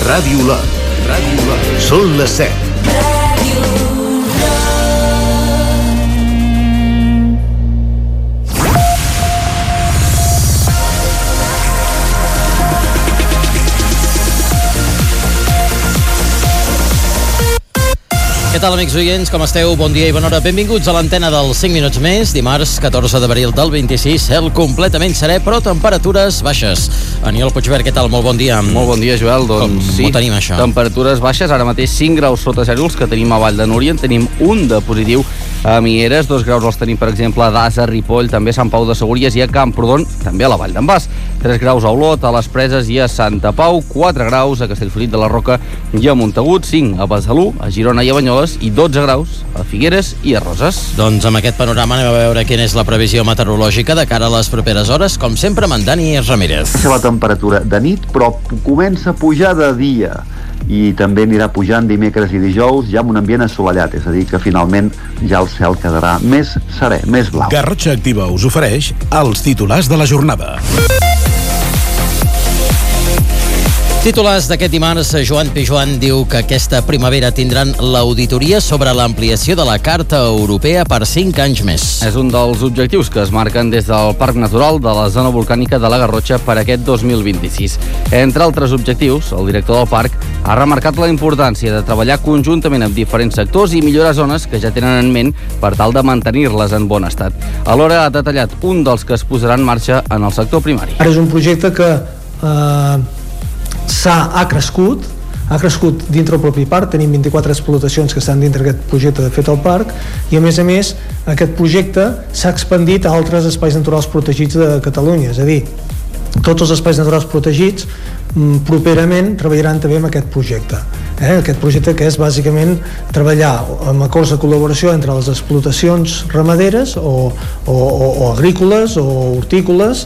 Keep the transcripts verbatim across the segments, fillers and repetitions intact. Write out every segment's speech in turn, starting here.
Ràdio Lot. Ràdio Lot. Són les set. Què tal, amics oients? Com esteu? Bon dia i bona hora. Benvinguts a l'antena dels cinc minuts més. Dimarts, catorze d'abril del vint-i-sis. Cel completament serè, però temperatures baixes. Aniol Puigverd, què tal? Molt bon dia. Molt bon dia, Joel. Doncs Com sí, ho tenim, això? Temperatures baixes. Ara mateix cinc graus sota zero els que tenim a Vall de Núria. En tenim un de positiu a Mieres. Dos graus els tenim, per exemple, a Dasa, Ripoll, també a Sant Pau de Segúries i a Camprodon, també a la Vall d'en Bas. tres graus a Olot, a les Preses i a Santa Pau. quatre graus a Castellfollit de la Roca i a Montagut. cinc a Besalú, a Girona i a Banyoles. I dotze graus a Figueres i a Roses. Doncs amb aquest panorama anem a veure quina és la previsió meteorològica de cara a les properes hores, com sempre amb en Dani Ramírez. La temperatura de nit, però comença a pujar de dia i també anirà pujant dimecres i dijous ja amb un ambient assolellat, és a dir que finalment ja el cel quedarà més serè, més blau. Garrotxa Activa us ofereix els titulars de la jornada. Titulars d'aquest dimarts, Joan Pijuan diu que aquesta primavera tindran l'auditoria sobre l'ampliació de la Carta Europea per cinc anys més. És un dels objectius que es marquen des del Parc Natural de la Zona Volcànica de la Garrotxa per aquest dos mil vint-i-sis. Entre altres objectius, el director del parc ha remarcat la importància de treballar conjuntament amb diferents sectors i millorar zones que ja tenen en ment per tal de mantenir-les en bon estat. Alhora ha detallat un dels que es posarà en marxa en el sector primari. Ara és un projecte que eh, s'ha ha crescut, ha crescut dintre el propi parc. Tenim vint-i-quatre explotacions que estan dintre aquest projecte de fet al parc i a més a més aquest projecte s'ha expandit a altres espais naturals protegits de Catalunya, és a dir, tots els espais naturals protegits properament treballaran també amb aquest projecte. Eh? Aquest projecte que és bàsicament treballar amb acords de col·laboració entre les explotacions ramaderes o, o, o, o agrícoles o hortícoles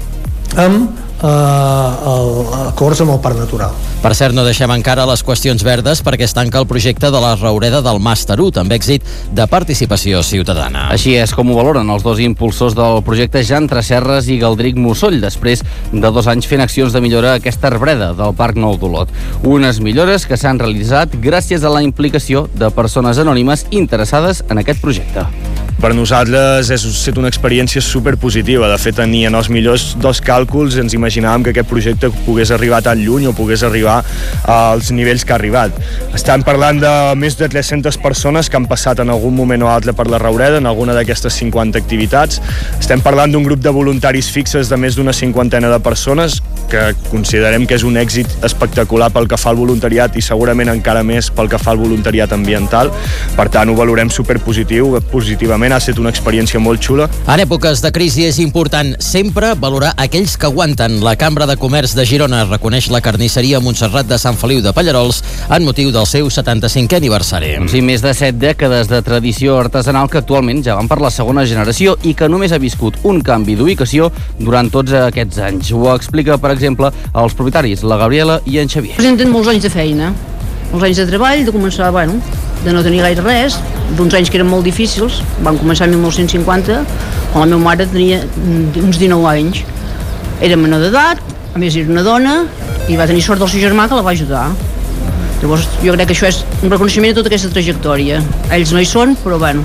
amb Uh, el, acords amb el Parc Natural. Per cert, no deixem encara les qüestions verdes perquè es tanca el projecte de la Raureda del Màster u, també èxit de participació ciutadana. Així és com ho valoren els dos impulsors del projecte, Jan Tresserres i Galdric Mussoll, després de dos anys fent accions de millora a aquesta arbreda del Parc Nou d'Olot. Unes millores que s'han realitzat gràcies a la implicació de persones anònimes interessades en aquest projecte. Per nosaltres és estat una experiència superpositiva. De fet, ni en els millors dos càlculs ens imaginàvem que aquest projecte pogués arribar tan lluny o pogués arribar als nivells que ha arribat. Estem parlant de més de tres-centes persones que han passat en algun moment o altre per la Raureda, en alguna d'aquestes cinquanta activitats. Estem parlant d'un grup de voluntaris fixes de més d'una cinquantena de persones que considerem que és un èxit espectacular pel que fa al voluntariat i segurament encara més pel que fa al voluntariat ambiental. Per tant, ho valorem superpositiu, positivament. Ha estat una experiència molt xula. En èpoques de crisi és important sempre valorar aquells que aguanten. La Cambra de Comerç de Girona reconeix la carnisseria Montserrat de Sant Feliu de Pallarols en motiu del seu setanta-cinquè aniversari. Sí, més de set dècades de tradició artesanal que actualment ja van per la segona generació i que només ha viscut un canvi d'ubicació durant tots aquests anys. Ho explica, per exemple, els propietaris, la Gabriela i en Xavier. Presenten molts anys de feina, molts anys de treball, de començar, bueno, de no tenir gaire res, d'uns anys que eren molt difícils. Van començar en mil nou-cents cinquanta, quan la meva mare tenia uns dinou anys. Era menor d'edat, a més era una dona, i va tenir sort del seu germà que la va ajudar. Llavors jo crec que això és un reconeixement de tota aquesta trajectòria. Ells no hi són, però bueno.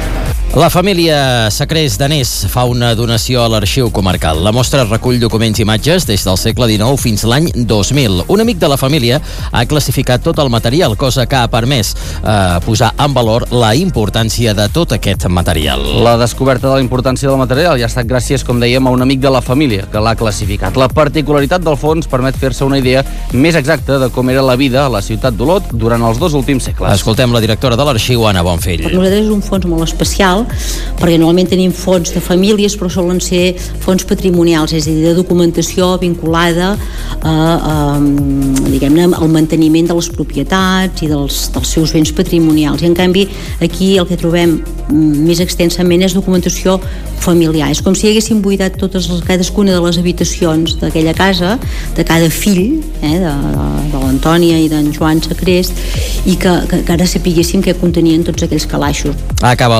La família Sacrés Danés fa una donació a l'Arxiu Comarcal. La mostra recull documents i imatges des del segle dinou fins l'any dos mil. Un amic de la família ha classificat tot el material, cosa que ha permès eh, posar en valor la importància de tot aquest material. La descoberta de la importància del material ja ha estat gràcies, com dèiem, a un amic de la família que l'ha classificat. La particularitat del fons permet fer-se una idea més exacta de com era la vida a la ciutat d'Olot durant els dos últims segles. Escoltem la directora de l'Arxiu, Anna Bonfill. Per nosaltres és un fons molt especial perquè normalment tenim fons de famílies però solen ser fons patrimonials, és a dir, de documentació vinculada a, a diguem-ne, al manteniment de les propietats i dels, dels seus béns patrimonials, i en canvi aquí el que trobem més extensament és documentació familiar. És com si haguéssim buidat totes les, cadascuna de les habitacions d'aquella casa, de cada fill, eh, de, de, de l'Antònia i d'en Joan Sacrés, i que, que, que ara sapiguéssim què contenien tots aquells calaixos. Acaba el festival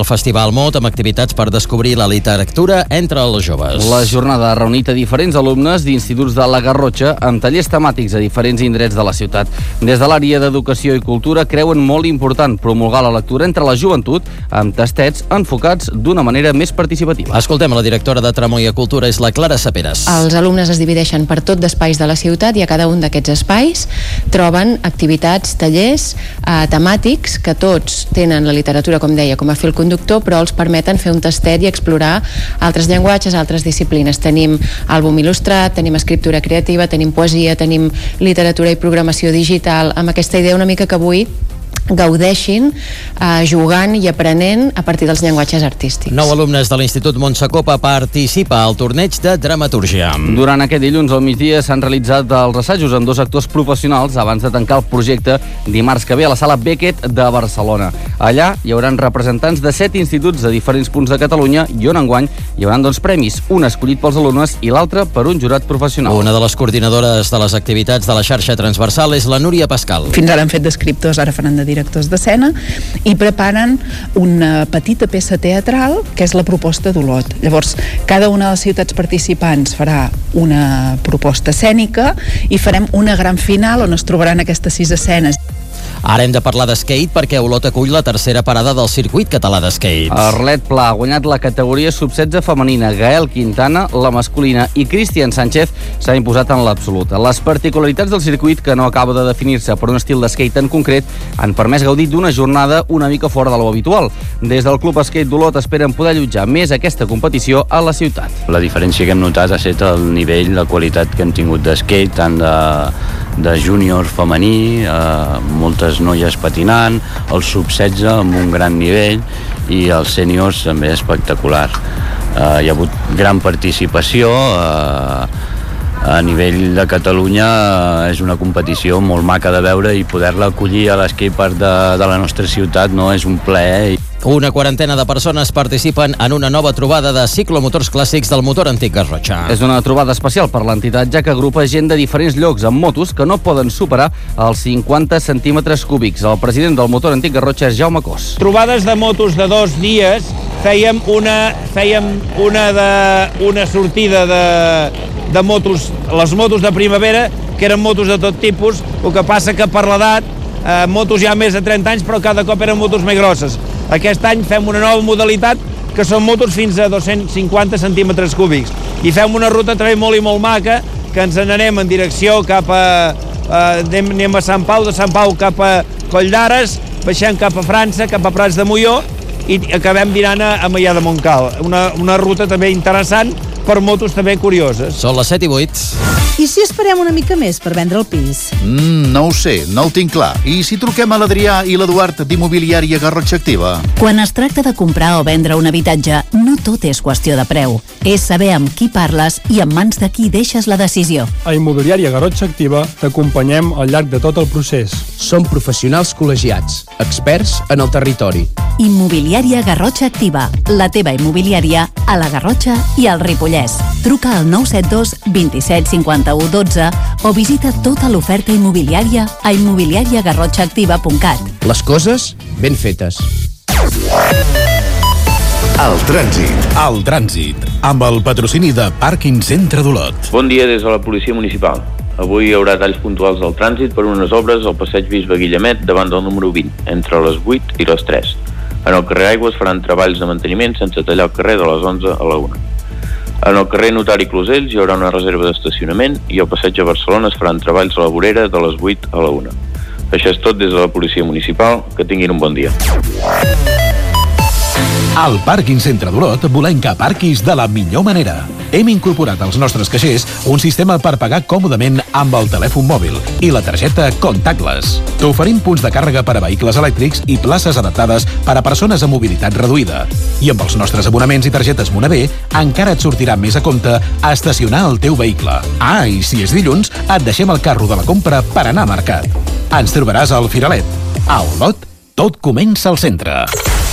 al Mot amb activitats per descobrir la literatura entre els joves. La jornada ha reunit a diferents alumnes d'instituts de la Garrotxa amb tallers temàtics a diferents indrets de la ciutat. Des de l'àrea d'Educació i Cultura creuen molt important promulgar la lectura entre la joventut amb tastets enfocats d'una manera més participativa. Escoltem la directora de Tramoia Cultura, és la Clara Saperes. Els alumnes es divideixen per tot d'espais de la ciutat i a cada un d'aquests espais troben activitats, tallers eh, temàtics que tots tenen la literatura, com deia, com a fil conductor, però els permeten fer un tastet i explorar altres llenguatges, altres disciplines. Tenim àlbum il·lustrat, tenim escriptura creativa, tenim poesia, tenim literatura i programació digital, amb aquesta idea una mica que avui gaudeixin eh, jugant i aprenent a partir dels llenguatges artístics. Nou alumnes de l'Institut Montsacopa participa al torneig de dramatúrgia. Durant aquest dilluns al migdia s'han realitzat els assajos amb dos actors professionals abans de tancar el projecte dimarts que ve a la Sala Beckett de Barcelona. Allà hi haurà representants de set instituts de diferents punts de Catalunya i on enguany hi haurà dos premis, un escollit pels alumnes i l'altre per un jurat professional. Una de les coordinadores de les activitats de la xarxa transversal és la Núria Pascal. Fins ara han fet d'escriptors, ara faran de directors d'escena i preparen una petita peça teatral que és la proposta d'Olot. Llavors, cada una de les ciutats participants farà una proposta escènica i farem una gran final on es trobaran aquestes sis escenes. Ara hem de parlar d'skate perquè Olot acull la tercera parada del circuit català d'skate. Arlet Pla ha guanyat la categoria sub setze femenina, Gael Quintana la masculina i Cristian Sánchez s'ha imposat en l'absoluta. Les particularitats del circuit, que no acaba de definir-se per un estil d'skate en concret, han permès gaudir d'una jornada una mica fora de lo habitual. Des del Club Skate d'Olot esperen poder allotjar més aquesta competició a la ciutat. La diferència que hem notat ha estat el nivell, la qualitat que hem tingut d'skate, tant de, de júnior femení, eh, moltes noies patinant, el sub setze amb un gran nivell i els sèniors també espectacular. Eh, hi ha hagut gran participació, eh, a nivell de Catalunya eh, és una competició molt maca de veure i poder-la acollir a l'escatepark de, de la nostra ciutat no és un plaer. Una quarantena de persones participen en una nova trobada de ciclomotors clàssics del motor antic Garrotxa. És una trobada especial per l'entitat, ja que agrupa gent de diferents llocs amb motos que no poden superar els cinquanta centímetres cúbics. El president del motor antic Garrotxa és Jaume Cos. Trobades de motos de dos dies, fèiem una, fèiem una, de, una sortida de, de motos, les motos de primavera, que eren motos de tot tipus, el que passa que per l'edat, eh, motos ja més de trenta anys, però cada cop eren motos més grosses. Aquest any fem una nova modalitat que són motos fins a dos-cents cinquanta centímetres cúbics i fem una ruta també molt i molt maca que ens n'anem en direcció cap a eh, anem, anem a Sant Pau, de Sant Pau cap a Coll d'Ares, baixem cap a França, cap a Prats de Molló i acabem dinant a, a Maià de Montcal. Una, una ruta també interessant per motos també curioses. Són les set i vuit. I si esperem una mica més per vendre el pis? Mm, no ho sé, no ho tinc clar. I si truquem a l'Adrià i l'Eduard d'Immobiliària Garrotxa Activa? Quan es tracta de comprar o vendre un habitatge, no tot és qüestió de preu. És saber amb qui parles i en mans de qui deixes la decisió. A Immobiliària Garrotxa Activa t'acompanyem al llarg de tot el procés. Som professionals col·legiats, experts en el territori. Immobiliària Garrotxa Activa, la teva immobiliària a la Garrotxa i al Ripollès. Truca al nou set dos vint set cinquanta-u dotze o visita tota l'oferta immobiliària a immobiliària garrotxa activa punt cat. Les coses ben fetes. El trànsit. El trànsit. Amb el patrocini de Pàrquing Centre d'Olot. Bon dia des de la Policia Municipal. Avui hi haurà talls puntuals del trànsit per unes obres al passeig Bisbe Guillemet davant del número vint, entre les vuit i les tres. En el carrer Aigües faran treballs de manteniment sense tallar el carrer de les onze a la una. En el carrer Notari Closells hi haurà una reserva d'estacionament i al passeig a Barcelona es faran treballs a la vorera de les vuit a la una. Això és tot des de la Policia Municipal. Que tinguin un bon dia. Al Pàrquing Centre d'Olot volem que aparquis de la millor manera. Hem incorporat als nostres caixers un sistema per pagar còmodament amb el telèfon mòbil i la targeta contactless. T'oferim punts de càrrega per a vehicles elèctrics i places adaptades per a persones amb mobilitat reduïda. I amb els nostres abonaments i targetes Monavé encara et sortirà més a compte estacionar el teu vehicle. Ah, i si és dilluns, et deixem el carro de la compra per anar a mercat. Ens trobaràs al Firalet. A Olot, tot comença al centre.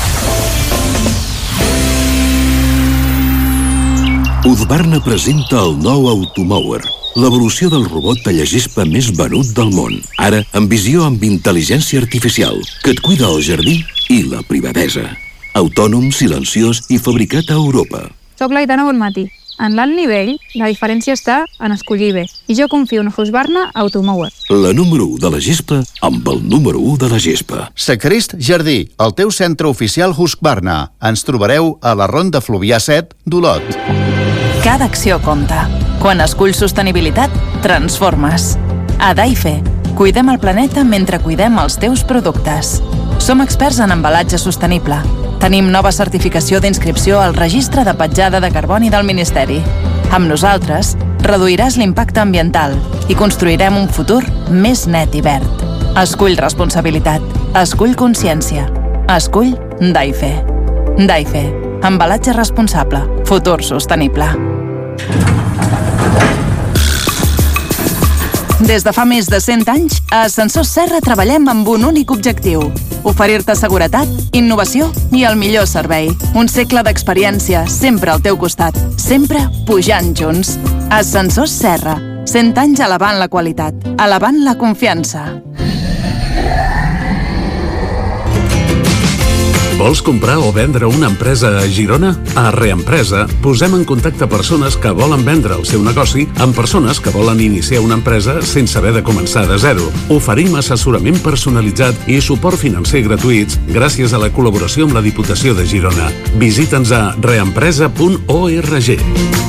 Husqvarna presenta el nou Automower, l'evolució del robot tallagespa més venut del món. Ara, amb visió amb intel·ligència artificial, que et cuida el jardí i la privadesa. Autònom, silenciós i fabricat a Europa. Soc l'Aitana Bonmatí. En l'alt nivell, la diferència està en escollir bé. I jo confio en Husqvarna Automower. La número u de la gespa amb el número u de la gespa. Sacrist Jardí, el teu centre oficial Husqvarna. Ens trobareu a la Ronda Fluvià set d'Olot. Cada acció compta. Quan esculls sostenibilitat, transformes. A Daife, cuidem el planeta mentre cuidem els teus productes. Som experts en embalatge sostenible. Tenim nova certificació d'inscripció al Registre de Petjada de Carboni del Ministeri. Amb nosaltres, reduiràs l'impacte ambiental i construirem un futur més net i verd. Escull responsabilitat. Escull consciència. Escull Daife. Daife. Embalatge responsable. Futur sostenible. Des de fa més de cent anys, a Ascensors Serra treballem amb un únic objectiu: oferir-te seguretat, innovació i el millor servei. Un segle d'experiència, sempre al teu costat, sempre pujant junts. Ascensors Serra, cent anys elevant la qualitat, elevant la confiança. Vols comprar o vendre una empresa a Girona? A Reempresa posem en contacte persones que volen vendre el seu negoci amb persones que volen iniciar una empresa sense haver de començar de zero. Oferim assessorament personalitzat i suport financer gratuïts gràcies a la col·laboració amb la Diputació de Girona. Visita'ns a reempresa punt org.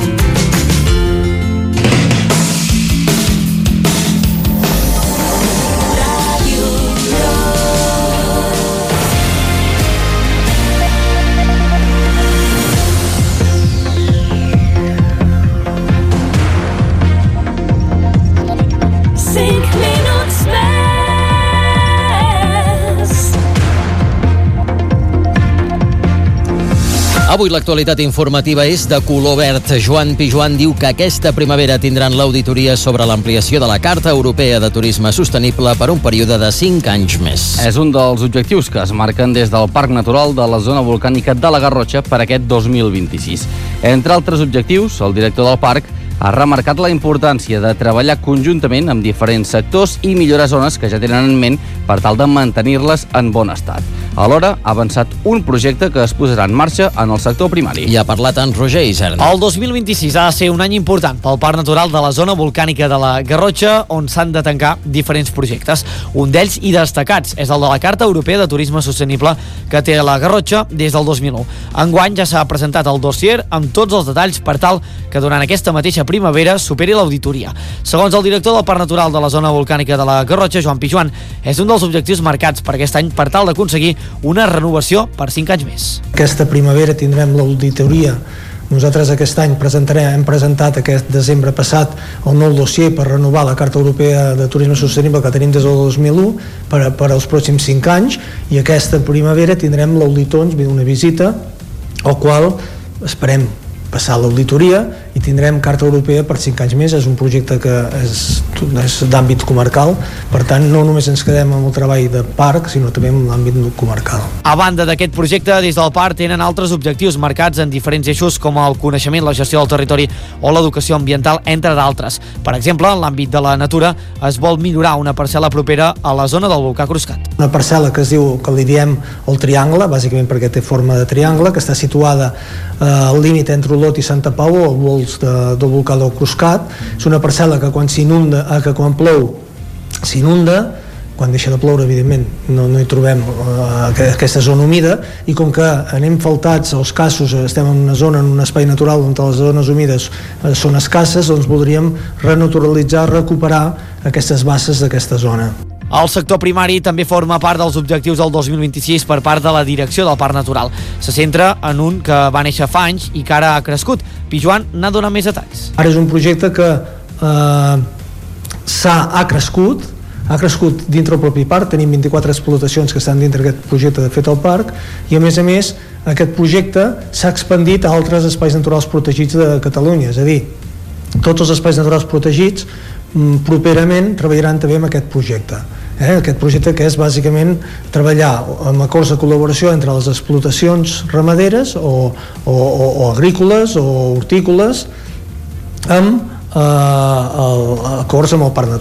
Avui l'actualitat informativa és de color verd. Joan Pijuan diu que aquesta primavera tindran l'auditoria sobre l'ampliació de la Carta Europea de Turisme Sostenible per un període de cinc anys més. És un dels objectius que es marquen des del Parc Natural de la Zona Volcànica de la Garrotxa per aquest dos mil vint-i-sis. Entre altres objectius, el director del parc ha remarcat la importància de treballar conjuntament amb diferents sectors i millorar zones que ja tenen en ment per tal de mantenir-les en bon estat. Alhora, ha avançat un projecte que es posarà en marxa en el sector primari. I ha parlat en Roger Isern. El dos mil vint-i-sis ha de ser un any important pel Parc Natural de la Zona Volcànica de la Garrotxa, on s'han de tancar diferents projectes. Un d'ells, i destacats, és el de la Carta Europea de Turisme Sostenible que té la Garrotxa des del dos mil u. Enguany ja s'ha presentat el dossier amb tots els detalls per tal que durant aquesta mateixa primavera superi l'auditoria. Segons el director del Parc Natural de la Zona Volcànica de la Garrotxa, Joan Pijuan, és un dels objectius marcats per aquest any per tal d'aconseguir una renovació per cinc anys més. Aquesta primavera tindrem l'auditoria. Nosaltres aquest any presentarem, hem presentat aquest desembre passat el nou dossier per renovar la Carta Europea de Turisme Sostenible que tenim des del dos mil u per, per als pròxims cinc anys, i aquesta primavera tindrem l'auditor, una visita al qual esperem passar l'auditoria i tindrem Carta Europea per cinc anys més. És un projecte que és, és d'àmbit comarcal, per tant no només ens quedem amb el treball de parc, sinó també amb l'àmbit comarcal. A banda d'aquest projecte, des del parc tenen altres objectius marcats en diferents eixos com el coneixement, la gestió del territori o l'educació ambiental, entre d'altres. Per exemple, en l'àmbit de la natura es vol millorar una parcel·la propera a la zona del volcà Cruscat. Una parcel·la que es diu, que li diem el Triangle, bàsicament perquè té forma de triangle, que està situada eh, al límit entre Olot i Santa Pau, al vols de, del volcà del Cruscat. És una parcel·la que quan s'inunda, eh, que quan plou s'inunda, quan deixa de ploure evidentment no, no hi trobem eh, aquesta zona humida, i com que anem faltats els casos, estem en una zona, en un espai natural on les zones humides eh, són escasses, doncs voldríem renaturalitzar, recuperar aquestes basses d'aquesta zona. El sector primari també forma part dels objectius del dos mil vint-i-sis per part de la direcció del Parc Natural. Se centra en un que va néixer fa anys i que ara ha crescut. Pijuan n'ha donat més detalls. Ara és un projecte que eh, s'ha ha crescut, ha crescut dintre el propi parc. Tenim vint-i-quatre explotacions que estan dintre d'aquest projecte de fet al parc, i a més a més aquest projecte s'ha expandit a altres espais naturals protegits de Catalunya. És a dir, tots els espais naturals protegits properament treballaran també amb aquest projecte. Eh? Aquest projecte que és bàsicament treballar amb acords de col·laboració entre les explotacions ramaderes o, o, o, o agrícoles o hortícoles amb eh, el, acords amb el parc natural.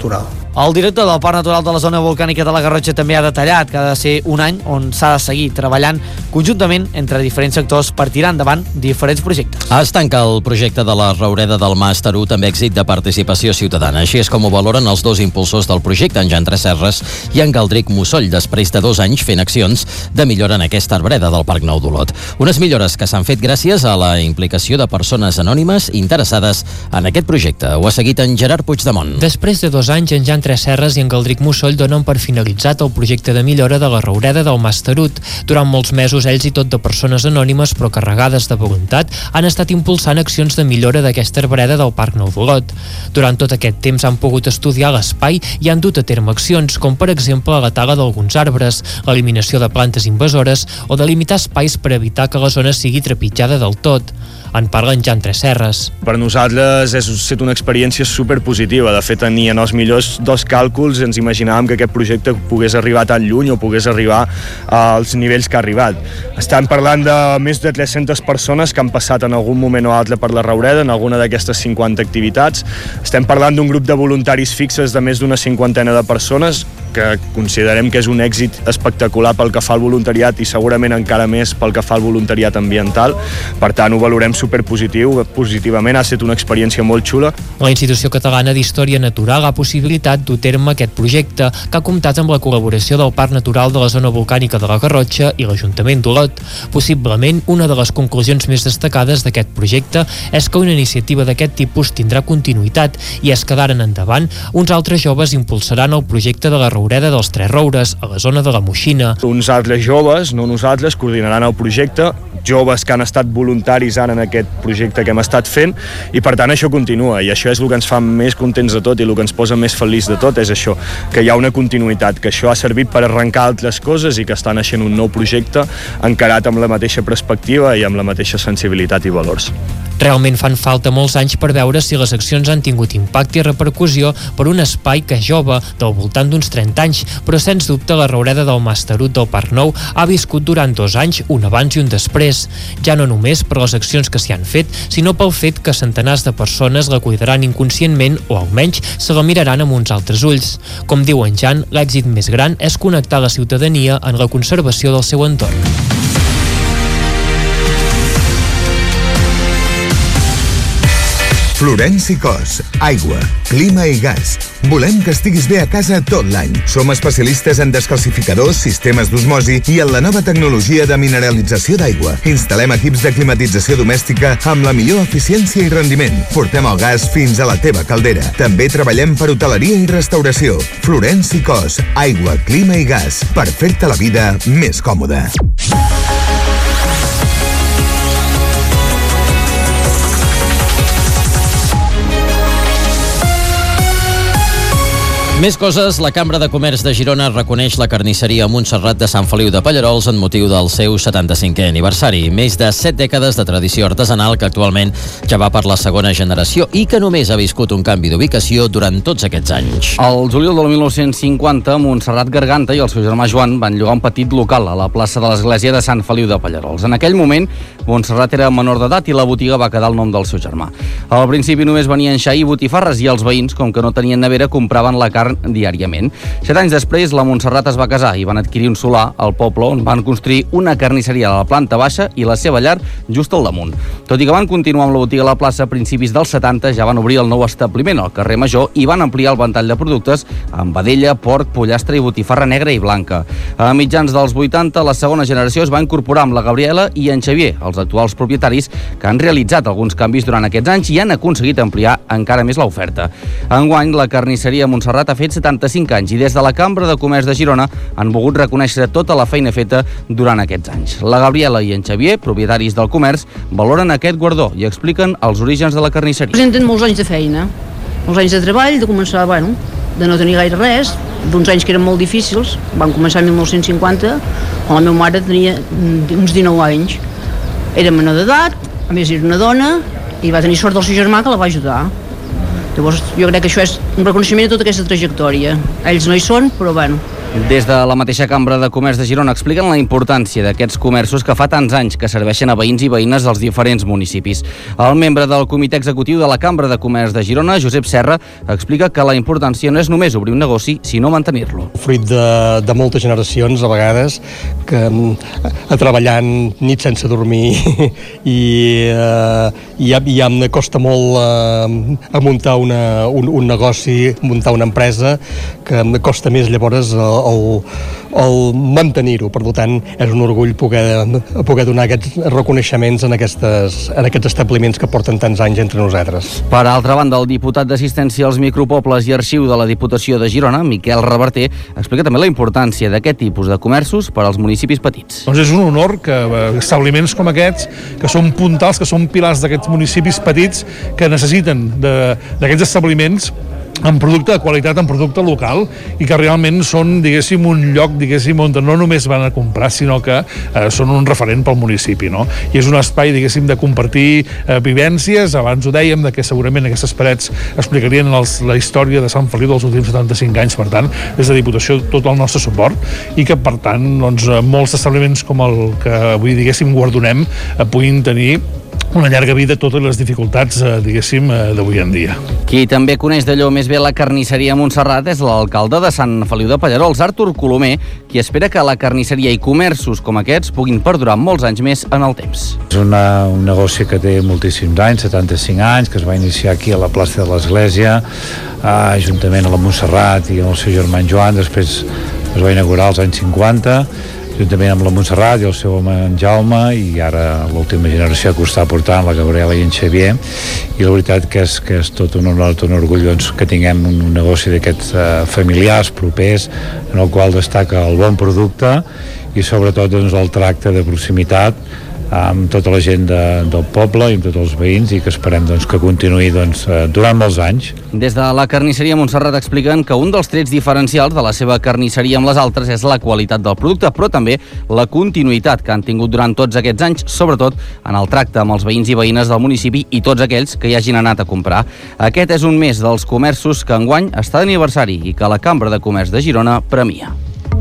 El director del Parc Natural de la Zona Volcànica de la Garrotxa també ha detallat que ha de ser un any on s'ha de seguir treballant conjuntament entre diferents sectors per tirar endavant diferents projectes. Es tanca el projecte de la Roureda del Mas Terú, també èxit de participació ciutadana. Així és com ho valoren els dos impulsors del projecte, en Jan Tresserres i en Galdric Mussoll, després de dos anys fent accions de millora en aquesta arbreda del Parc Nou d'Olot. Unes millores que s'han fet gràcies a la implicació de persones anònimes interessades en aquest projecte. Ho ha seguit en Gerard Puigdemont. Després de dos anys, en Jan Tresserres i en Galdric Mussoll donen per finalitzat el projecte de millora de la Roureda del Mas Terut. Durant molts mesos, ells i tot de persones anònimes però carregades de voluntat han estat impulsant accions de millora d'aquesta arbreda del Parc Nou d'Olot. Durant tot aquest temps han pogut estudiar l'espai i han dut a terme accions, com per exemple la tala d'alguns arbres, l'eliminació de plantes invasores o delimitar espais per evitar que la zona sigui trepitjada del tot. En parla en Jan Tresserres. Per nosaltres és estat una experiència superpositiva. De fet, ni en els millors dos càlculs ens imaginàvem que aquest projecte pogués arribar tan lluny o pogués arribar als nivells que ha arribat. Estem parlant de més de tres-centes persones que han passat en algun moment o altre per la Roureda, en alguna d'aquestes cinquanta activitats. Estem parlant d'un grup de voluntaris fixes de més d'una cinquantena de persones, que considerem que és un èxit espectacular pel que fa al voluntariat i segurament encara més pel que fa al voluntariat ambiental. Per tant, ho valorem superpositiu, positivament, ha estat una experiència molt xula. La Institució Catalana d'Història Natural ha possibilitat dur a terme aquest projecte, que ha comptat amb la col·laboració del Parc Natural de la Zona Volcànica de la Garrotxa i l'Ajuntament d'Olot. Possiblement, una de les conclusions més destacades d'aquest projecte és que una iniciativa d'aquest tipus tindrà continuïtat i és que d'ara en endavant uns altres joves impulsaran el projecte de la Roureda dels Tres Roures, a la zona de la Moixina. Uns altres joves, no nosaltres, coordinaran el projecte, joves que han estat voluntaris ara en aquest projecte que hem estat fent, i per tant això continua, i això és el que ens fa més contents de tot i el que ens posa més feliç de tot, és això, que hi ha una continuïtat, que això ha servit per arrencar altres coses i que està naixent un nou projecte encarat amb la mateixa perspectiva i amb la mateixa sensibilitat i valors. Realment fan falta molts anys per veure si les accions han tingut impacte i repercussió per un espai que és jove, del voltant d'uns trenta anys, però sens dubte la Roureda del Mas Terut del Parc Nou ha viscut durant dos anys un abans i un després, ja no només per les accions que s'hi han fet, sinó pel fet que centenars de persones la cuidaran inconscientment o almenys se la miraran amb uns altres ulls. Com diu en Jan, l'èxit més gran és connectar la ciutadania en la conservació del seu entorn. Florenci Cos, aigua, clima i gas. Volem que estiguis bé a casa tot l'any. Som especialistes en descalcificadors, sistemes d'osmosi i en la nova tecnologia de mineralització d'aigua. Instal·lem equips de climatització domèstica amb la millor eficiència i rendiment. Portem el gas fins a la teva caldera. També treballem per hoteleria i restauració. Florenci Cos, aigua, clima i gas. Per fer-te la vida més còmoda. Més coses, la Cambra de Comerç de Girona reconeix la carnisseria Montserrat de Sant Feliu de Pallerols en motiu del seu setanta-cinquè aniversari. Més de set dècades de tradició artesanal que actualment ja va per la segona generació i que només ha viscut un canvi d'ubicació durant tots aquests anys. Al juliol del mil nou-cents cinquanta, Montserrat Garganta i el seu germà Joan van llogar un petit local a la plaça de l'església de Sant Feliu de Pallerols. En aquell moment, Montserrat era menor d'edat i la botiga va quedar el nom del seu germà. Al principi només venien xai i botifarres i els veïns, com que no tenien nevera, compraven la carn diàriament. Set anys després, la Montserrat es va casar i van adquirir un solar al poble on van construir una carnisseria a la planta baixa i la seva llar just al damunt. Tot i que van continuar amb la botiga a la plaça, a principis dels setanta ja van obrir el nou establiment al carrer Major i van ampliar el ventall de productes amb vedella, porc, pollastre i botifarra negra i blanca. A mitjans dels vuitanta, la segona generació es va incorporar amb la Gabriela i en Xavier, els actuals propietaris, que han realitzat alguns canvis durant aquests anys i han aconseguit ampliar encara més l'oferta. Enguany, la carnisseria Montserrat ha fet setanta-cinc anys i des de la Cambra de Comerç de Girona han volgut reconèixer tota la feina feta durant aquests anys. La Gabriela i en Xavier, propietaris del comerç, valoren aquest guardó i expliquen els orígens de la carnisseria. Presenten molts anys de feina, molts anys de treball, de començar, bueno, de no tenir gaire res, d'uns anys que eren molt difícils. Van començar en mil nou-cents cinquanta, quan la meva mare tenia uns dinou anys. Era menor d'edat, a més era una dona, i va tenir sort del seu germà que la va ajudar. Llavors, jo crec que això és un reconeixement de tota aquesta trajectòria. Ells no hi són, però bueno, Des de la mateixa Cambra de Comerç de Girona expliquen la importància d'aquests comerços que fa tants anys que serveixen a veïns i veïnes dels diferents municipis. El membre del comitè executiu de la Cambra de Comerç de Girona, Josep Serra, explica que la importància no és només obrir un negoci, sinó mantenir-lo. Fruit de, de moltes generacions, a vegades, que a treballant nit sense dormir i, uh, i, ja, ja em costa molt uh, a muntar una, un, un negoci, muntar una empresa, que em costa més llavors uh, el, el mantenir-ho. Per tant, és un orgull poder, poder donar aquests reconeixements en, aquestes, en aquests establiments que porten tants anys entre nosaltres. Per altra banda, el diputat d'assistència als micropobles i arxiu de la Diputació de Girona, Miquel Reverter, explica també la importància d'aquest tipus de comerços per als municipis petits. Doncs és un honor que establiments com aquests, que són puntals, que són pilars d'aquests municipis petits, que necessiten d'aquests establiments en producte de qualitat, en producte local, i que realment són, diguéssim, un lloc, diguéssim, on no només van a comprar, sinó que eh, són un referent pel municipi, no? I és un espai, diguéssim, de compartir eh, vivències. Abans ho dèiem, de que segurament aquestes parets explicarien els, la història de Sant Feliu dels últims setanta-cinc anys. Per tant, des de Diputació, tot el nostre suport, i que, per tant, doncs, molts establiments com el que avui, diguéssim, guardonem, eh, puguin tenir una llarga vida, totes les dificultats, eh, diguéssim, eh, d'avui en dia. Qui també coneix d'allò més bé la carnisseria Montserrat és l'alcalde de Sant Feliu de Pallerols, Artur Colomer, qui espera que la carnisseria i comerços com aquests puguin perdurar molts anys més en el temps. És una, un negoci que té moltíssims anys, setanta-cinc anys, que es va iniciar aquí a la plaça de l'Església, eh, juntament a la Montserrat i amb el seu germà Joan. Després es va inaugurar als anys cinquanta, juntament amb la Montserrat i el seu home en Jaume, i ara l'última generació que ho està portant, la Gabriela i en Xavier, i la veritat que és, que és tot un honor, tot un orgull, doncs, que tinguem un, un negoci d'aquests uh, familiars, propers, en el qual destaca el bon producte i sobretot, doncs, el tracte de proximitat amb tota la gent de, del poble i amb tots els veïns, i que esperem, doncs, que continuï, doncs, durant molts anys. Des de la carnisseria Montserrat expliquen que un dels trets diferencials de la seva carnisseria amb les altres és la qualitat del producte, però també la continuïtat que han tingut durant tots aquests anys, sobretot en el tracte amb els veïns i veïnes del municipi i tots aquells que hi hagin anat a comprar. Aquest és un més dels comerços que enguany està d'aniversari i que la Cambra de Comerç de Girona premia.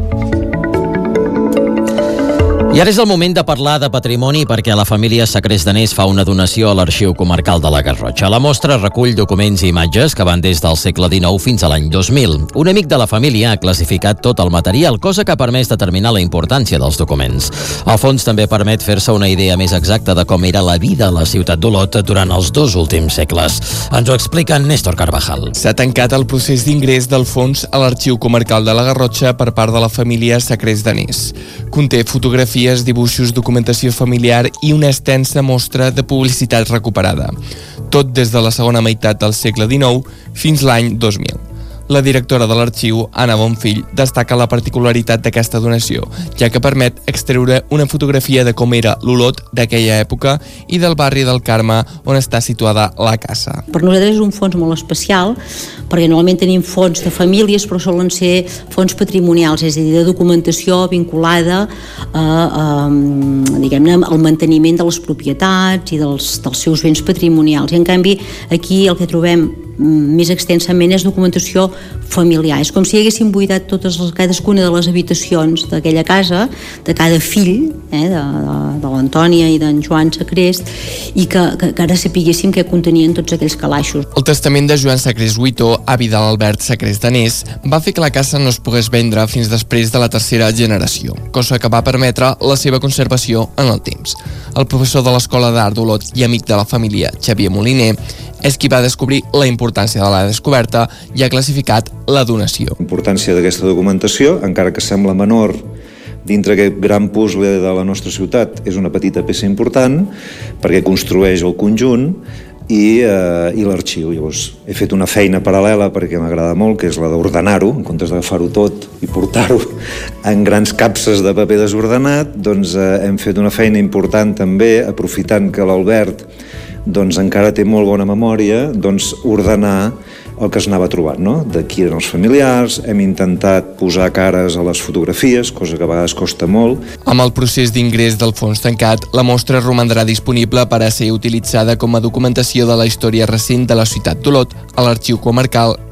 I ara és el moment de parlar de patrimoni, perquè la família Sacrés Danés fa una donació a l'Arxiu Comarcal de la Garrotxa. La mostra recull documents i imatges que van des del segle dinou fins a l'any dos mil. Un amic de la família ha classificat tot el material, cosa que ha permès determinar la importància dels documents. El fons també permet fer-se una idea més exacta de com era la vida a la ciutat d'Olot durant els dos últims segles. Ens ho explica Néstor Carvajal. S'ha tancat el procés d'ingrés del fons a l'Arxiu Comarcal de la Garrotxa per part de la família Sacrés Danés. Conté fotografies, dibuixos, documentació familiar i una extensa mostra de publicitat recuperada. Tot des de la segona meitat del segle dinou fins l'any dos mil. La directora de l'arxiu, Anna Bonfill, destaca la particularitat d'aquesta donació, ja que permet extreure una fotografia de com era l'Olot d'aquella època i del barri del Carme on està situada la casa. Per nosaltres és un fons molt especial, perquè normalment tenim fons de famílies, però solen ser fons patrimonials, és a dir, de documentació vinculada a, a, diguem-ne, al manteniment de les propietats i dels, dels seus béns patrimonials. I en canvi, aquí el que trobem més extensament és documentació familiar. És com si haguéssim buidat totes les, cadascuna de les habitacions d'aquella casa, de cada fill, eh, de, de, de l'Antònia i d'en Joan Sacrest, i que, que, que ara sapiguéssim què contenien tots aquells calaixos. El testament de Joan Sacrest Huitó, avi de l'Albert Sacrest Danés, va fer que la casa no es pogués vendre fins després de la tercera generació, cosa que va permetre la seva conservació en el temps. El professor de l'Escola d'Art d'Olot i amic de la família, Xavier Moliner, és qui va descobrir la importància de la descoberta i ha classificat la donació. La importància d'aquesta documentació, encara que sembla menor dintre aquest gran puzzle de la nostra ciutat, és una petita peça important perquè construeix el conjunt i, eh, i l'arxiu. Llavors, he fet una feina paral·lela perquè m'agrada molt, que és la d'ordenar-ho, en comptes d'agafar-ho tot i portar-ho en grans capses de paper desordenat, doncs eh, hem fet una feina important també, aprofitant que l'Albert doncs encara té molt bona memòria, doncs ordenar el que es anava trobant, no? De qui eren els familiars, hem intentat posar cares a les fotografies, cosa que a vegades costa molt. Amb el procés d'ingrés del fons tancat, la mostra romandrà disponible per a ser utilitzada com a documentació de la història recent de la ciutat d'Olot a l'Arxiu Comarcal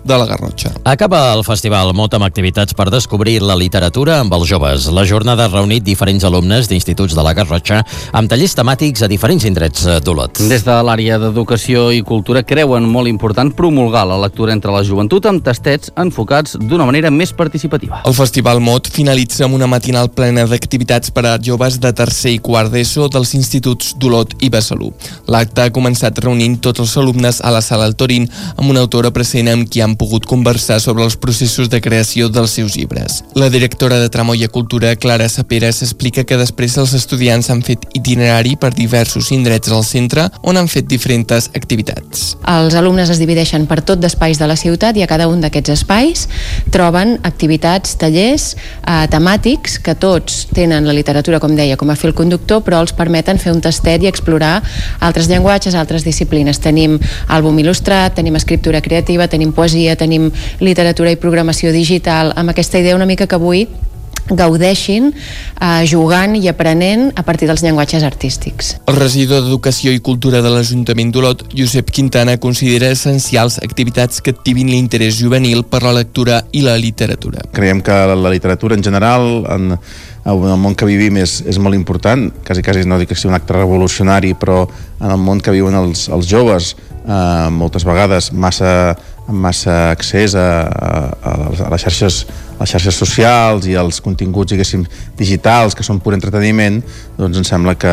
de la Garrotxa. Acaba el festival Mot amb activitats per descobrir la literatura amb els joves. La jornada ha reunit diferents alumnes d'instituts de la Garrotxa amb tallers temàtics a diferents indrets d'Olot. Des de l'àrea d'Educació i Cultura creuen molt important promulgar la lectura entre la joventut amb tastets enfocats d'una manera més participativa. El Festival Mot finalitza amb una matinal plena d'activitats per a joves de tercer i quart d'ESO dels instituts d'Olot i Besalú. L'acte ha començat reunint tots els alumnes a la sala El Torín amb una autora present amb qui han pogut conversar sobre els processos de creació dels seus llibres. La directora de Tramoia Cultura, Clara Saperas, explica que després els estudiants han fet itinerari per diversos indrets al centre on han fet diferents activitats. Els alumnes es divideixen per tot d'espais de la ciutat i a cada un d'aquests espais troben activitats, tallers eh, temàtics que tots tenen la literatura, com deia, com a fil conductor, però els permeten fer un tastet i explorar altres llenguatges, altres disciplines. Tenim àlbum il·lustrat, tenim escriptura creativa, tenim poesia, tenim literatura i programació digital, amb aquesta idea una mica que avui gaudeixin eh, jugant i aprenent a partir dels llenguatges artístics. El regidor d'Educació i Cultura de l'Ajuntament d'Olot, Josep Quintana, considera essencials activitats que activin l'interès juvenil per la lectura i la literatura. Creiem que la literatura en general, en, en el món que vivim, és, és molt important, quasi, quasi no dic que sigui un acte revolucionari, però en el món que viuen els, els joves, eh, moltes vegades massa, massa accés a, a, a les xarxes a les xarxes socials i als continguts, diguéssim, digitals, que són pur entreteniment, doncs em sembla que,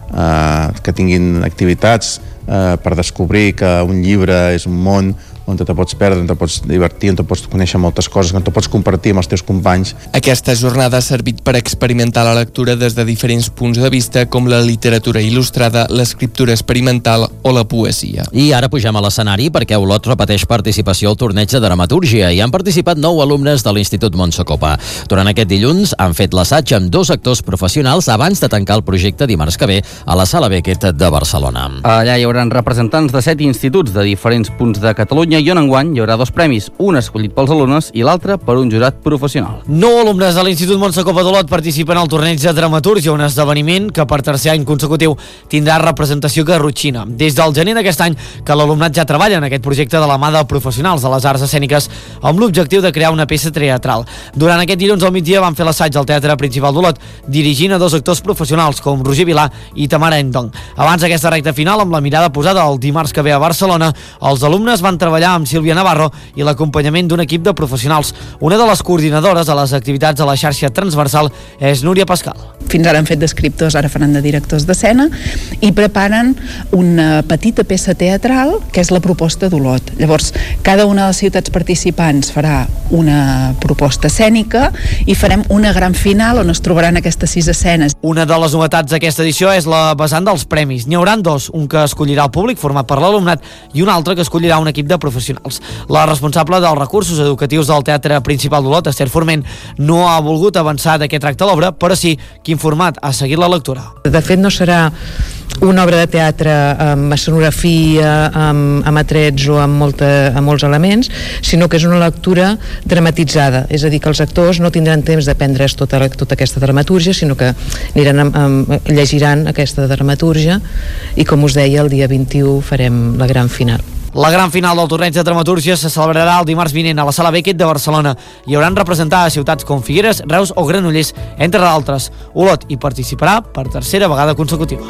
eh, que tinguin activitats eh, per descobrir que un llibre és un món on te pots perdre, on te pots divertir, on te pots conèixer moltes coses, on te pots compartir amb els teus companys. Aquesta jornada ha servit per experimentar la lectura des de diferents punts de vista, com la literatura il·lustrada, l'escriptura experimental o la poesia. I ara pugem a l'escenari perquè Olot repeteix participació al torneig de dramatúrgia i han participat nou alumnes de l'Institut Montsecopa. Durant aquest dilluns han fet l'assaig amb dos actors professionals abans de tancar el projecte dimarts que ve a la Sala Beckett de Barcelona. Allà hi haurà representants de set instituts de diferents punts de Catalunya i on enguany hi haurà dos premis, un escollit pels alumnes i l'altre per un jurat professional. Nou alumnes de l'Institut Montsecopa d'Olot participen al torneig de dramatúrgia, un esdeveniment que per tercer any consecutiu tindrà representació garrotxina. Des del gener d'aquest any que l'alumnat ja treballa en aquest projecte de la mà de professionals de les arts escèniques amb l'objectiu de crear una peça teatral. Durant aquest dilluns al migdia van fer l'assaig al Teatre Principal d'Olot, dirigint a dos actors professionals com Roger Vilà i Tamara Endong. Abans d'aquesta recta final, amb la mirada posada el dimarts que ve a Barcelona, els alumnes van treballar amb Sílvia Navarro i l'acompanyament d'un equip de professionals. Una de les coordinadores de les activitats de la xarxa transversal és Núria Pascal. Fins ara han fet d'escriptors, ara faran de directors d'escena i preparen una petita peça teatral que és la proposta d'Olot. Llavors, cada una de les ciutats participants farà una proposta escènica i farem una gran final on es trobaran aquestes sis escenes. Una de les novetats d'aquesta edició és la vessant dels premis. N'hi haurà dos, un que escollirà el públic format per l'alumnat i un altre que escollirà un equip de professionals. La responsable dels recursos educatius del Teatre Principal d'Olot, Esther Forment, no ha volgut avançar de què tracta l'obra, però sí quin format ha seguit la lectura. De fet, no serà una obra de teatre amb escenografia, amb, amb atrets o amb, molta, amb molts elements, sinó que és una lectura dramatitzada, és a dir, que els actors no tindran temps de prendre's tota, tota aquesta dramatúrgia, sinó que aniran amb, amb, llegiran aquesta dramatúrgia i, com us deia, el dia vint-i-u farem la gran final. La gran final del torneig de dramatúrgia se celebrarà el dimarts vinent a la Sala Beckett de Barcelona. Hi hauran representades ciutats com Figueres, Reus o Granollers, entre d'altres. Olot hi participarà per tercera vegada consecutiva.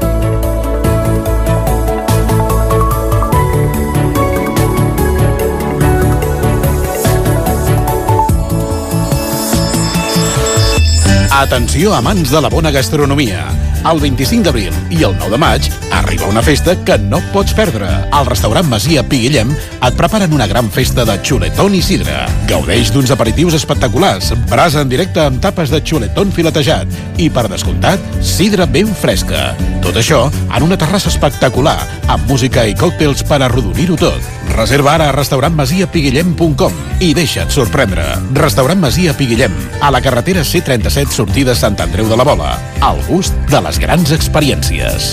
Atenció, amants de la bona gastronomia. El vint-i-cinc d'abril i el nou de maig arriba una festa que no pots perdre. Al restaurant Masia Piguillem et preparen una gran festa de xuletón i sidra. Gaudeix d'uns aperitius espectaculars, brasa en directe amb tapes de xuletón filetejat i, per descomptat, sidra ben fresca. Tot això en una terrassa espectacular, amb música i còctels per arrodonir-ho tot. Reserva ara a restaurant masia piguillem punt com i deixa't sorprendre. Restaurant Masia Piguillem, a la carretera C trenta-set, sortida Sant Andreu de la Bola. El gust de les grans experiències.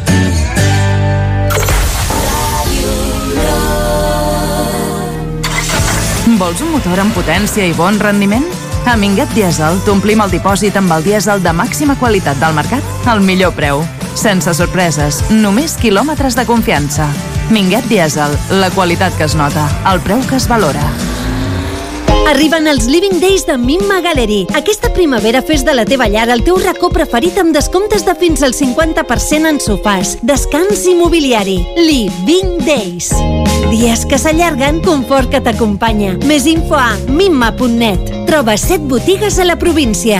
Vols un motor amb potència i bon rendiment? A Minguet Diesel t'omplim el dipòsit amb el dièsel de màxima qualitat del mercat al millor preu. Sense sorpreses, només quilòmetres de confiança. Minguet Diesel, la qualitat que es nota, el preu que es valora. Arriben els Living Days de Mimma Gallery. Aquesta primavera fes de la teva llar el teu racó preferit amb descomptes de fins al cinquanta per cent en sofàs, descans i mobiliari. Living Days. Dies que s'allarguen, confort que t'acompanya. Més info a mimma punt net. Troba set botigues a la província.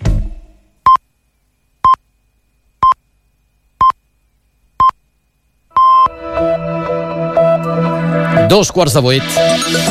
Dos quarts de vuit.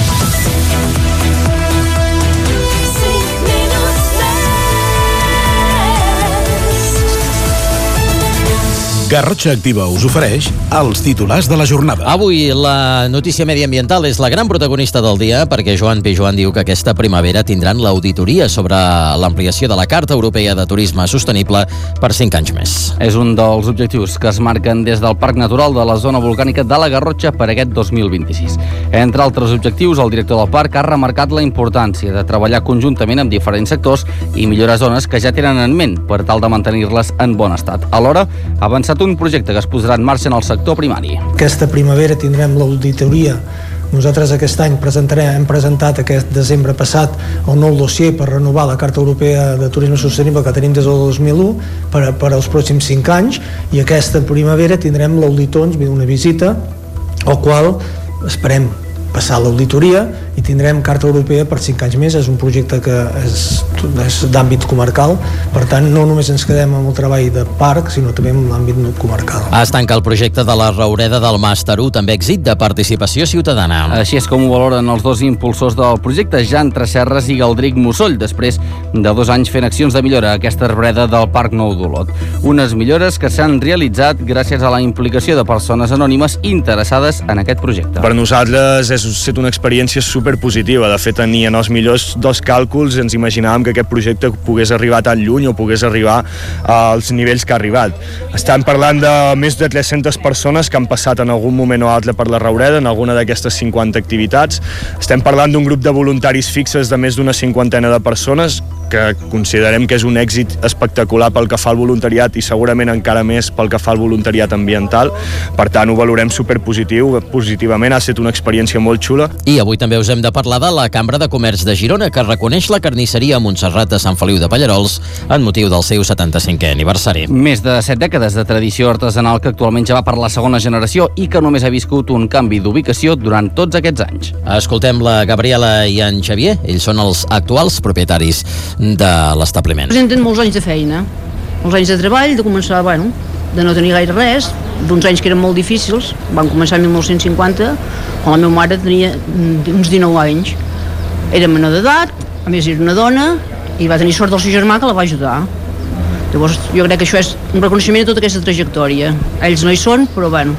Garrotxa Activa us ofereix els titulars de la jornada. Avui la notícia mediambiental és la gran protagonista del dia perquè Joan Pijuan diu que aquesta primavera tindran l'auditoria sobre l'ampliació de la Carta Europea de Turisme Sostenible per cinc anys més. És un dels objectius que es marquen des del Parc Natural de la Zona Volcànica de la Garrotxa per aquest dos mil vint-i-sis. Entre altres objectius, el director del parc ha remarcat la importància de treballar conjuntament amb diferents sectors i millorar zones que ja tenen en ment per tal de mantenir-les en bon estat. Alhora, ha avançat un projecte que es posarà en marxa en el sector primari. Aquesta primavera tindrem l'auditoria. Nosaltres aquest any presentarem, hem presentat aquest desembre passat el nou dossier per renovar la Carta Europea de Turisme Sostenible que tenim des del dos mil u per, per als pròxims cinc anys, i aquesta primavera tindrem l'auditor, ens ve una visita, al qual esperem passar l'auditoria i tindrem Carta Europea per cinc anys més. És un projecte que és, és d'àmbit comarcal, per tant no només ens quedem amb el treball de parc, sinó també amb l'àmbit comarcal. Es tanca el projecte de la Raureda del Màster u, també èxit de participació ciutadana. Així és com ho valoren els dos impulsors del projecte, Jan Tresserres i Galdric Musoll, després de dos anys fent accions de millora a aquesta arbreda del Parc Nou d'Olot. Unes millores que s'han realitzat gràcies a la implicació de persones anònimes interessades en aquest projecte. Per nosaltres és estat una experiència superpositiva. De fet, ni en els millors dos càlculs ens imaginàvem que aquest projecte pogués arribar tan lluny o pogués arribar als nivells que ha arribat. Estem parlant de més de tres-centes persones que han passat en algun moment o altre per la Raureda, en alguna d'aquestes cinquanta activitats. Estem parlant d'un grup de voluntaris fixes de més d'una cinquantena de persones, que considerem que és un èxit espectacular pel que fa al voluntariat i segurament encara més pel que fa al voluntariat ambiental. Per tant, ho valorem superpositiu, positivament, ha estat una experiència molt xula. I avui també us hem de parlar de la Cambra de Comerç de Girona, que reconeix la carnisseria Montserrat de Sant Feliu de Pallarols en motiu del seu setanta-cinquè aniversari. Més de set dècades de tradició artesanal que actualment ja va per la segona generació i que només ha viscut un canvi d'ubicació durant tots aquests anys. Escoltem la Gabriela i en Xavier, ells són els actuals propietaris de l'establiment. Presenten molts anys de feina, molts anys de treball, de començar, bueno, de no tenir gaire res, d'uns anys que eren molt difícils. Van començar en mil nou-cents cinquanta, quan la meva mare tenia uns dinou anys. Era menor d'edat, a més era una dona, i va tenir sort del seu germà que la va ajudar. Llavors jo crec que això és un reconeixement de tota aquesta trajectòria. Ells no hi són, però bueno.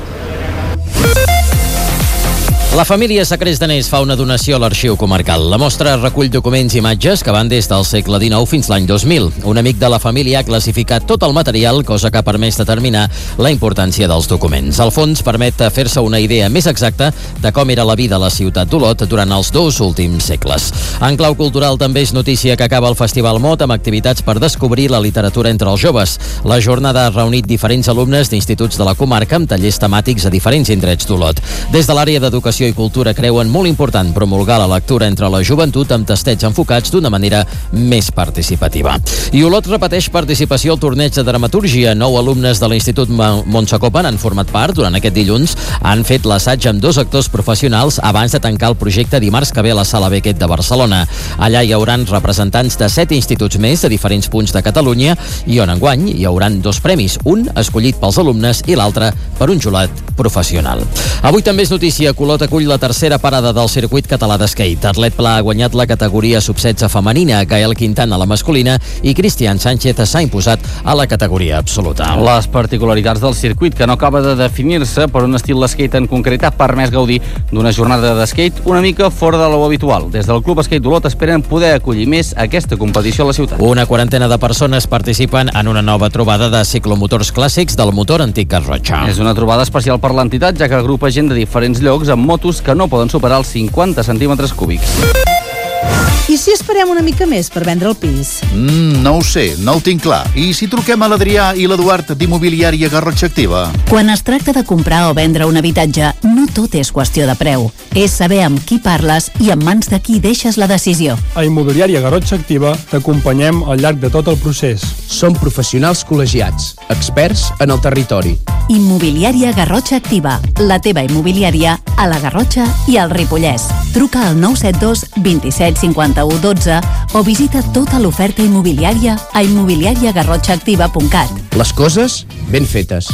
La família Sacrés Danés fa una donació a l'Arxiu Comarcal. La mostra recull documents i imatges que van des del segle dinou fins l'any dos mil. Un amic de la família ha classificat tot el material, cosa que ha permès determinar la importància dels documents. El fons permet fer-se una idea més exacta de com era la vida a la ciutat d'Olot durant els dos últims segles. En clau cultural també és notícia que acaba el Festival Mot amb activitats per descobrir la literatura entre els joves. La jornada ha reunit diferents alumnes d'instituts de la comarca amb tallers temàtics a diferents indrets d'Olot. Des de l'àrea d'educació i cultura creuen molt important promulgar la lectura entre la joventut amb tastets enfocats d'una manera més participativa. I Olot repeteix participació al torneig de dramatúrgia. Nou alumnes de l'Institut Montsacopa han format part durant aquest dilluns. Han fet l'assaig amb dos actors professionals abans de tancar el projecte dimarts que ve a la Sala Beckett de Barcelona. Allà hi hauran representants de set instituts més de diferents punts de Catalunya i on enguany hi hauran dos premis, un escollit pels alumnes i l'altre per un jurat professional. Avui també és notícia que Olot acull la tercera parada del circuit català d'skate. Arlet Pla ha guanyat la categoria sub setze femenina, Gael Quintana a la masculina i Cristian Sánchez s'ha imposat a la categoria absoluta. Les particularitats del circuit, que no acaba de definir-se per un estil d'skate en concret, ha permès gaudir d'una jornada d'skate una mica fora de lo habitual. Des del Club Skate d'Olot esperen poder acollir més aquesta competició a la ciutat. Una quarantena de persones participen en una nova trobada de ciclomotors clàssics del motor antic Garrotxa. És una trobada especial per l'entitat, ja que agrupa gent de diferents llocs amb motos que no poden superar els cinquanta centímetres cúbics. I si esperem una mica més per vendre el pis? Mm, no ho sé, no ho tinc clar. I si truquem a l'Adrià i l'Eduard d'Immobiliària Garrotxa Activa? Quan es tracta de comprar o vendre un habitatge, no tot és qüestió de preu. És saber amb qui parles i en mans de qui deixes la decisió. A Immobiliària Garrotxa Activa t'acompanyem al llarg de tot el procés. Som professionals col·legiats, experts en el territori. Immobiliària Garrotxa Activa, la teva immobiliària a la Garrotxa i al Ripollès. Truca al nou set dos vint set cinquanta-u dotze o visita tota l'oferta immobiliària a immobiliària garrotxa activa punt cat. Les coses ben fetes.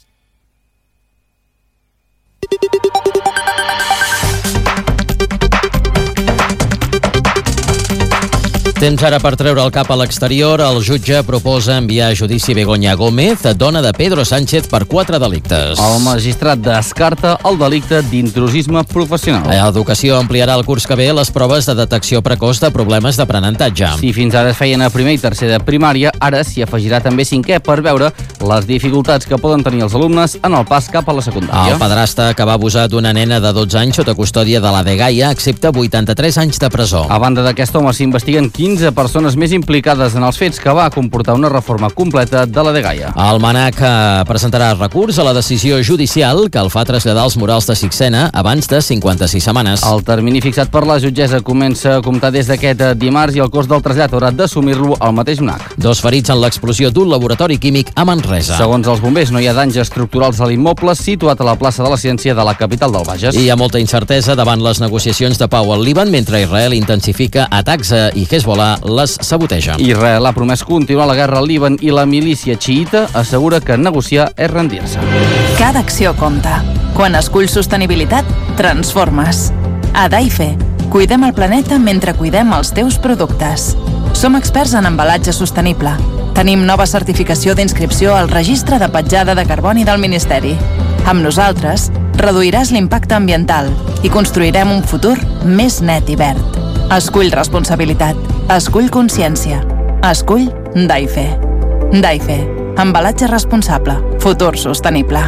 Temps ara per treure el cap a l'exterior. El jutge proposa enviar a judici Begoña Gómez, dona de Pedro Sánchez, per quatre delictes. El magistrat descarta el delicte d'intrusisme professional. L'Educació ampliarà el curs que ve les proves de detecció precoç de problemes d'aprenentatge. Si fins ara es feien a primer i tercer de primària, ara s'hi afegirà també cinquè per veure les dificultats que poden tenir els alumnes en el pas cap a la secundària. El padrastre que va abusar d'una nena de dotze anys sota custòdia de la Dgaia accepta vuitanta-tres anys de presó. A banda d'aquest home s'investiguen quinze persones més implicades en els fets que va comportar una reforma completa de la Dgaia. El MNAC presentarà recurs a la decisió judicial que el fa traslladar els murals de Sixena abans de cinquanta-sis setmanes. El termini fixat per la jutgessa comença a comptar des d'aquest dimarts i el cost del trasllat haurà d'assumir-lo el mateix MNAC. Dos ferits en l'explosió d'un laboratori químic a Manresa. Segons els bombers, no hi ha danys estructurals a l'immoble situat a la plaça de la Ciència de la capital del Bages. Hi ha molta incertesa davant les negociacions de pau al Líban, mentre Israel intensifica atacs i Hezbollah les saboteja. Israel ha promès continuar la guerra al Líban i la milícia xiïta assegura que negociar és rendir-se. Cada acció compta. Quan esculls sostenibilitat, transformes. A Daife, cuidem el planeta mentre cuidem els teus productes. Som experts en embalatge sostenible. Tenim nova certificació d'inscripció al Registre de Petjada de Carboni del Ministeri. Amb nosaltres, reduiràs l'impacte ambiental i construirem un futur més net i verd. Escull responsabilitat. Escull consciència. Escull Daife. Daife. Embalatge responsable. Futur sostenible.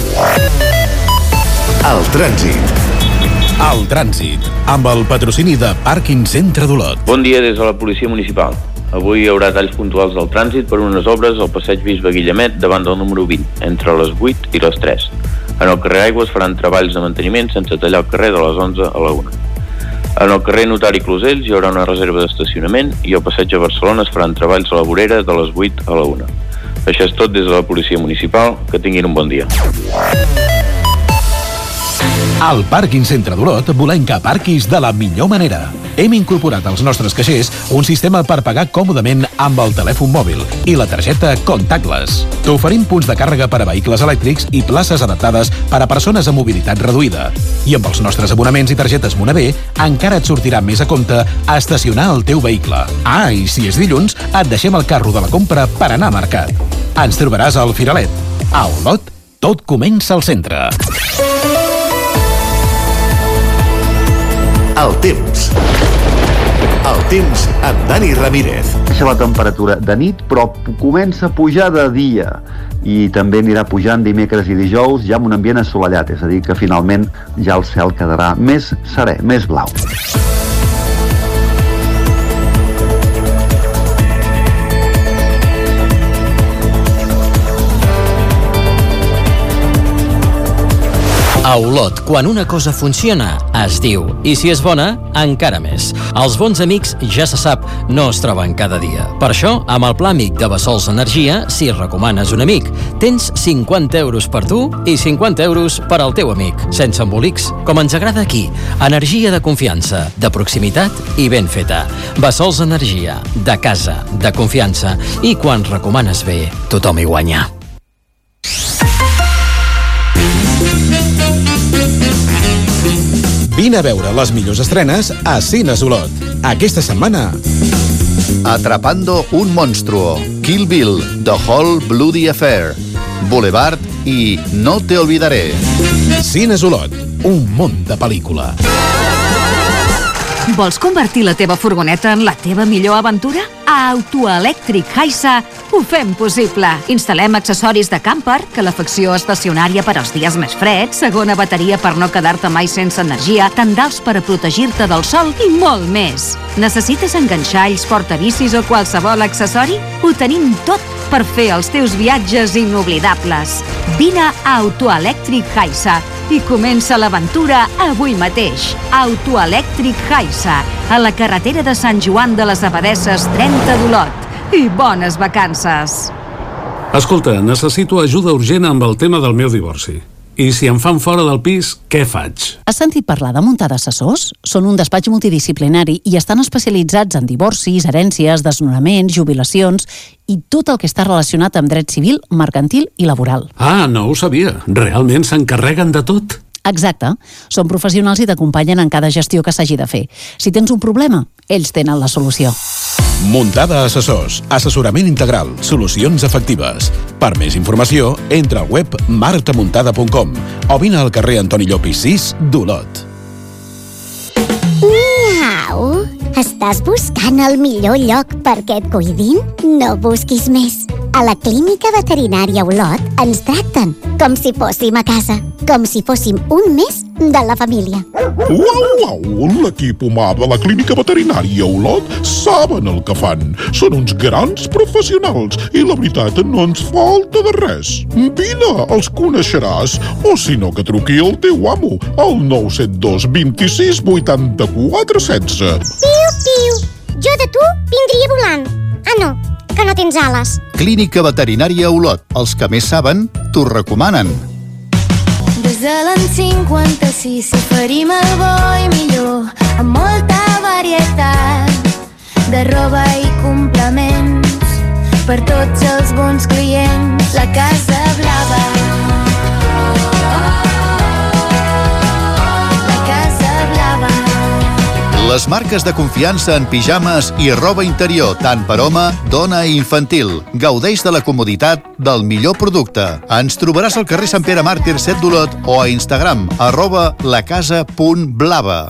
El trànsit. El trànsit, amb el patrocini de Pàrquing Centre d'Olot. Bon dia des de la Policia Municipal. Avui hi haurà talls puntuals del trànsit per unes obres al passeig Bisbe Guillemet davant del número vint, entre les vuit i les tres. En el carrer Aigües faran treballs de manteniment sense tallar el carrer de les onze a la una. En el carrer Notari Closells hi haurà una reserva d'estacionament i al passeig a Barcelona es faran treballs a la vorera de les vuit a la una. Això és tot des de la Policia Municipal. Que tinguin un bon dia. Al Pàrquing Centre d'Olot volem que aparquis de la millor manera. Hem incorporat als nostres caixers un sistema per pagar còmodament amb el telèfon mòbil i la targeta Contactless. T'oferim punts de càrrega per a vehicles elèctrics i places adaptades per a persones amb mobilitat reduïda. I amb els nostres abonaments i targetes Monavé encara et sortirà més a compte a estacionar el teu vehicle. Ah, i si és dilluns, et deixem el carro de la compra per anar a mercat. Ens trobaràs al Firalet. A Olot, tot comença al centre. El temps. El temps amb Dani Ramírez. Baixa la temperatura de nit, però comença a pujar de dia i també anirà pujant dimecres i dijous ja amb un ambient assolellat, és a dir, que finalment ja el cel quedarà més serè, més blau. A Olot, quan una cosa funciona, es diu. I si és bona, encara més. Els bons amics, ja se sap, no es troben cada dia. Per això, amb el pla amic de Bessols Energia, si recomanes un amic, tens cinquanta euros per tu i cinquanta euros per al teu amic. Sense embolics, com ens agrada aquí. Energia de confiança, de proximitat i ben feta. Bessols Energia, de casa, de confiança. I quan recomanes bé, tothom hi guanya. Vine a veure les millors estrenes a Cines Olot. Aquesta setmana... Atrapando un monstruo, Kill Bill, The Whole Bloody Affair, Boulevard i No te olvidaré. Cines Olot, un món de pel·lícula. Vols convertir la teva furgoneta en la teva millor aventura? A Autoelèctric Haisa ho fem possible. Instal·lem accessoris de camper, calefacció estacionària per als dies més freds, segona bateria per no quedar-te mai sense energia, tendals per a protegir-te del sol i molt més. Necessites enganxalls, portabicis o qualsevol accessori? Ho tenim tot per fer els teus viatges inoblidables. Vine a Autoelèctric Haisa i comença l'aventura avui mateix. Autoelèctric Haisa, a la carretera de Sant Joan de les Abadesses trenta d'Olot. I bones vacances! Escolta, necessito ajuda urgent amb el tema del meu divorci. I si em fan fora del pis, què faig? Has sentit parlar de Muntada Assessors? Són un despatx multidisciplinari i estan especialitzats en divorcis, herències, desnonaments, jubilacions i tot el que està relacionat amb dret civil, mercantil i laboral. Ah, no ho sabia. Realment s'encarreguen de tot? Exacte. Són professionals i t'acompanyen en cada gestió que s'hagi de fer. Si tens un problema, ells tenen la solució. Muntada Assessors. Assessorament integral. Solucions efectives. Per més informació, entra al web martamuntada punt com o vine al carrer Antoni Llopis sis d'Olot. Miau! Estàs buscant el millor lloc perquè et cuidin? No busquis més. A la Clínica Veterinària Olot ens tracten com si fóssim a casa, com si fóssim un més de la família. Uau, uau! L'equip humà de la Clínica Veterinària Olot saben el que fan. Són uns grans professionals i la veritat no ens falta de res. Vine, els coneixeràs. O si no, que truqui el teu amo al nou set dos vint-i-sis vuitanta-quatre setze. Piu, piu! Jo de tu vindria volant. Ah, no, que no tens ales. Clínica Veterinària Olot. Els que més saben, t'ho recomanen. Des de l'any cinquanta-sis oferim el bo i millor amb molta varietat de roba i complements per tots els bons clients. La Casa Blava. La Casa Blava. Les marques de confiança en pijames i roba interior, tant per home, dona i infantil. Gaudeix de la comoditat del millor producte. Ens trobaràs al carrer Sant Pere Màrtir set d'Olot o a Instagram, arroba lacasa punt blava.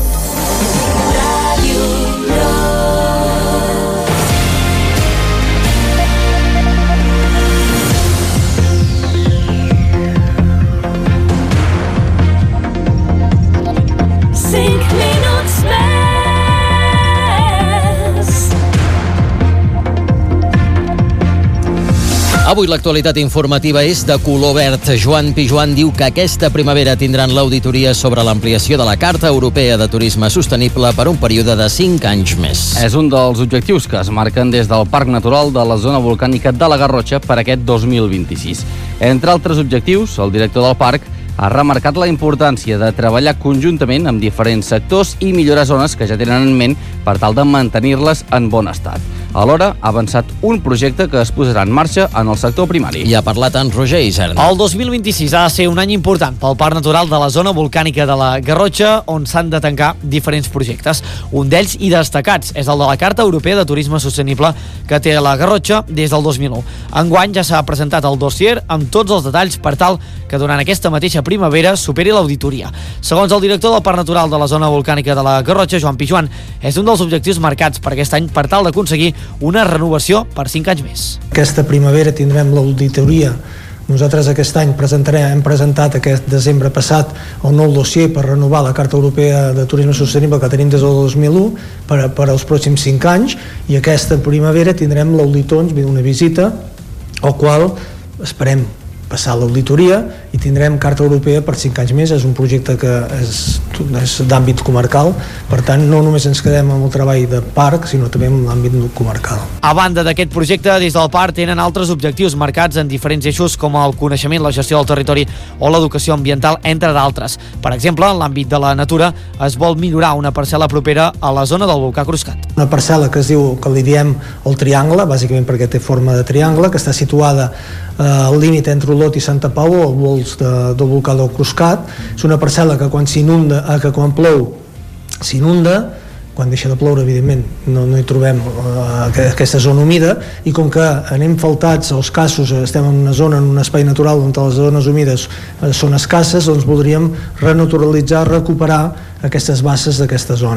Avui l'actualitat informativa és de color verd. Joan Pijuan diu que aquesta primavera tindran l'auditoria sobre l'ampliació de la Carta Europea de Turisme Sostenible per un període de cinc anys més. És un dels objectius que es marquen des del Parc Natural de la Zona Volcànica de la Garrotxa per aquest dos mil vint-i-sis. Entre altres objectius, el director del parc ha remarcat la importància de treballar conjuntament amb diferents sectors i millorar zones que ja tenen en ment per tal de mantenir-les en bon estat. Alhora, ha avançat un projecte que es posarà en marxa en el sector primari. I ha parlat en Roger Isern. El dos mil vint-i-sis ha de ser un any important pel Parc Natural de la Zona Volcànica de la Garrotxa, on s'han de tancar diferents projectes. Un d'ells, i destacats, és el de la Carta Europea de Turisme Sostenible que té la Garrotxa des del dos mil u. Enguany ja s'ha presentat el dossier amb tots els detalls per tal que durant aquesta mateixa primavera superi l'auditoria. Segons el director del Parc Natural de la Zona Volcànica de la Garrotxa, Joan Pijuan, és un dels objectius marcats per aquest any per tal d'aconseguir una renovació per cinc anys més. Aquesta primavera tindrem l'auditoria. Nosaltres aquest any presentarem, hem presentat aquest desembre passat el nou dossier per renovar la Carta Europea de Turisme Sostenible que tenim des del dos mil u per, per als pròxims cinc anys, i aquesta primavera tindrem l'auditor, una visita al qual esperem passar l'auditoria i tindrem Carta Europea per cinc anys més. És un projecte que és, és d'àmbit comarcal, per tant no només ens quedem amb el treball de parc, sinó també amb l'àmbit comarcal. A banda d'aquest projecte, des del parc tenen altres objectius marcats en diferents eixos com el coneixement, la gestió del territori o l'educació ambiental, entre d'altres. Per exemple, en l'àmbit de la natura es vol millorar una parcel·la propera a la zona del volcà Cruscat. Una parcel·la que es diu, que li diem el Triangle, bàsicament perquè té forma de triangle, que està situada eh, al límit entre Olot i Santa Pau, al vols de, del volcà del Cruscat. És una parcel·la que quan s'inunda, eh, que quan plou s'inunda, quan deixa de ploure evidentment no, no hi trobem eh, aquesta zona humida, i com que anem faltats els casos, estem en una zona, en un espai natural on les zones humides eh, són escasses, doncs voldríem renaturalitzar, recuperar aquestes basses d'aquesta zona.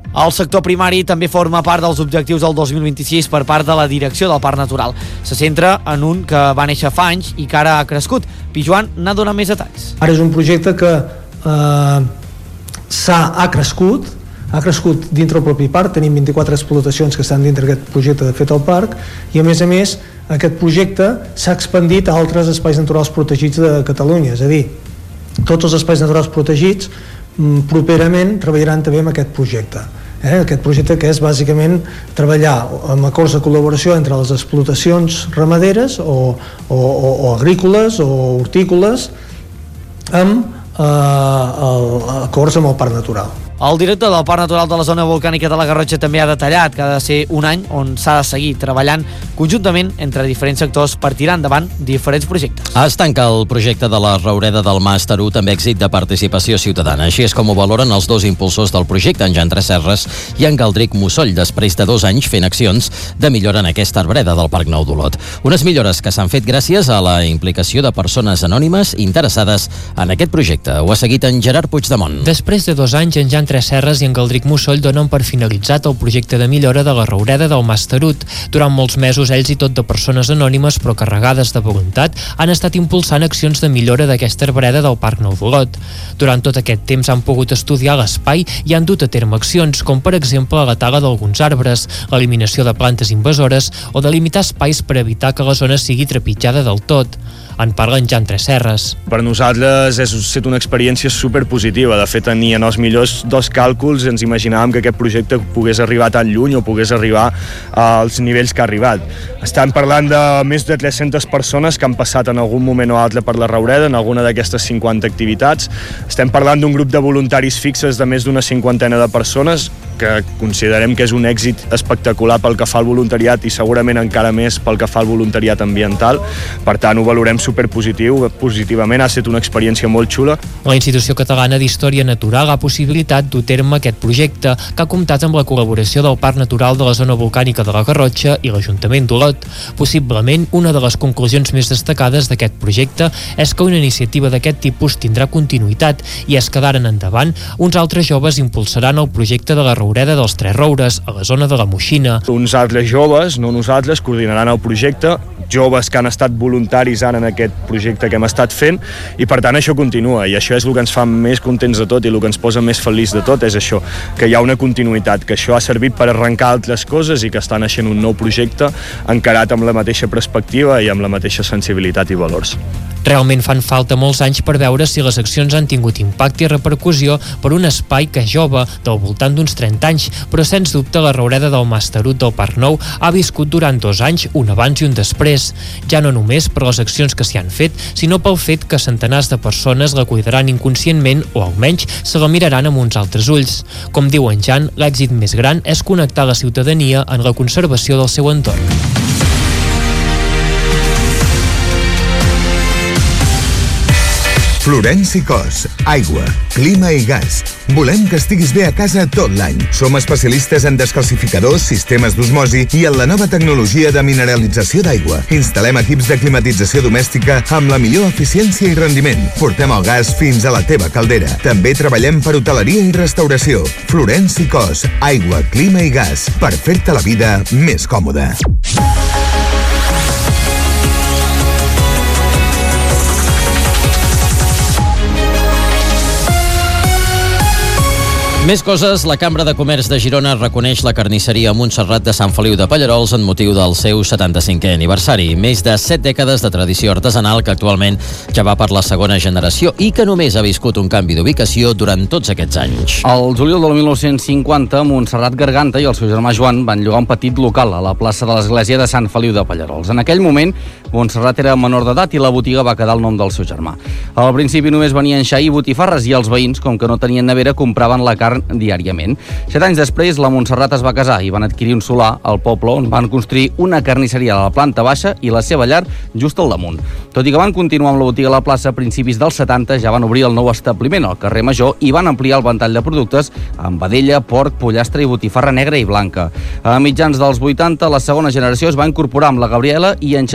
El sector primari també forma part dels objectius del dos mil vint-i-sis per part de la direcció del Parc Natural. Se centra en un que va néixer fa anys i que ara ha crescut. Pijuan n'ha donat més detalls. Ara és un projecte que eh, s'ha ha crescut, ha crescut dintre el propi parc, tenim vint-i-quatre explotacions que estan dintre d'aquest projecte de fet al parc, i a més a més aquest projecte s'ha expandit a altres espais naturals protegits de Catalunya, és a dir, tots els espais naturals protegits properament treballaran també amb aquest projecte. Eh? Aquest projecte que és bàsicament treballar amb acords de col·laboració entre les explotacions ramaderes o, o, o, o agrícoles o hortícoles amb eh, acords amb el parc natural. El director del Parc Natural de la Zona Volcànica de la Garrotxa també ha detallat que ha de ser un any on s'ha de seguir treballant conjuntament entre diferents sectors per tirar endavant diferents projectes. Es tanca el projecte de la Roureda del Mas Terú, també èxit de participació ciutadana. Així és com ho valoren els dos impulsors del projecte, en Jan Tresserres i en Galdric Mussoll, després de dos anys fent accions de millora en aquesta arbreda del Parc Nou d'Olot. Unes millores que s'han fet gràcies a la implicació de persones anònimes interessades en aquest projecte. Ho ha seguit en Gerard Puigdemont. Després de dos anys, en Jan Tresserres i en Galdric Mussoll donen per finalitzat el projecte de millora de la Roureda del Mas Terut. Durant molts mesos, ells i tot de persones anònimes però carregades de voluntat han estat impulsant accions de millora d'aquesta arbreda del Parc Nou d'Olot. Durant tot aquest temps han pogut estudiar l'espai i han dut a terme accions, com per exemple la tala d'alguns arbres, l'eliminació de plantes invasores o delimitar espais per evitar que la zona sigui trepitjada del tot. En parla en Jan Tresserres. Per nosaltres és estat una experiència superpositiva. De fet, ni en els millors dos càlculs ens imaginàvem que aquest projecte pogués arribar tan lluny o pogués arribar als nivells que ha arribat. Estem parlant de més de tres-centes persones que han passat en algun moment o altre per la Roureda, en alguna d'aquestes cinquanta activitats. Estem parlant d'un grup de voluntaris fixes de més d'una cinquantena de persones, que considerem que és un èxit espectacular pel que fa al voluntariat i segurament encara més pel que fa al voluntariat ambiental. Per tant, ho valorem superpositiu, positivament, ha estat una experiència molt xula. La Institució Catalana d'Història Natural ha possibilitat dur a terme aquest projecte, que ha comptat amb la col·laboració del Parc Natural de la Zona Volcànica de la Garrotxa i l'Ajuntament d'Olot. Possiblement, una de les conclusions més destacades d'aquest projecte és que una iniciativa d'aquest tipus tindrà continuïtat i és que d'ara en endavant uns altres joves impulsaran el projecte de la Roureda dels Tres Roures, a la zona de la Moixina. Uns altres joves, no nosaltres, coordinaran el projecte, joves que han estat voluntaris ara en aquest projecte que hem estat fent, i per tant això continua, i això és el que ens fa més contents de tot i el que ens posa més feliç de tot, és això, que hi ha una continuïtat, que això ha servit per arrencar altres coses i que està naixent un nou projecte encarat amb la mateixa perspectiva i amb la mateixa sensibilitat i valors. Realment fan falta molts anys per veure si les accions han tingut impacte i repercussió per un espai que és jove, del voltant d'uns trenta anys, però sens dubte la Roureda del Mas Terut del Parc Nou ha viscut durant dos anys un abans i un després, ja no només per les accions que s'hi han fet, sinó pel fet que centenars de persones la cuidaran inconscientment o almenys se la miraran amb uns altres ulls. Com diu en Jan, l'èxit més gran és connectar la ciutadania en la conservació del seu entorn. Florenci Cos, aigua, clima i gas. Volem que estiguis bé a casa tot l'any. Som especialistes en descalcificadors, sistemes d'osmosi i en la nova tecnologia de mineralització d'aigua. Instal·lem equips de climatització domèstica amb la millor eficiència i rendiment. Portem el gas fins a la teva caldera. També treballem per hoteleria i restauració. Florenci Cos, aigua, clima i gas, per fer-te la vida més còmoda. Més coses, la Cambra de Comerç de Girona reconeix la carnisseria Montserrat de Sant Feliu de Pallerols en motiu del seu setanta-cinquè aniversari. Més de set dècades de tradició artesanal que actualment ja va per la segona generació i que només ha viscut un canvi d'ubicació durant tots aquests anys. El juliol del mil nou-cents cinquanta, Montserrat Garganta i el seu germà Joan van llogar un petit local a la plaça de l'església de Sant Feliu de Pallerols. En aquell moment, Montserrat era menor d'edat i la botiga va quedar el nom del seu germà. Al principi només venien xai i botifarres i els veïns, com que no tenien nevera, compraven la carn diàriament. Set anys després, la Montserrat es va casar i van adquirir un solar al poble on van construir una carnisseria a la planta baixa i la seva llar just al damunt. Tot i que van continuar amb la botiga a la plaça, a principis dels setanta ja van obrir el nou establiment al carrer Major i van ampliar el ventall de productes amb vedella, porc, pollastre i botifarra negra i blanca. A mitjans dels vuitanta, la segona generació es va incorporar amb la Gabriela i en Xavier,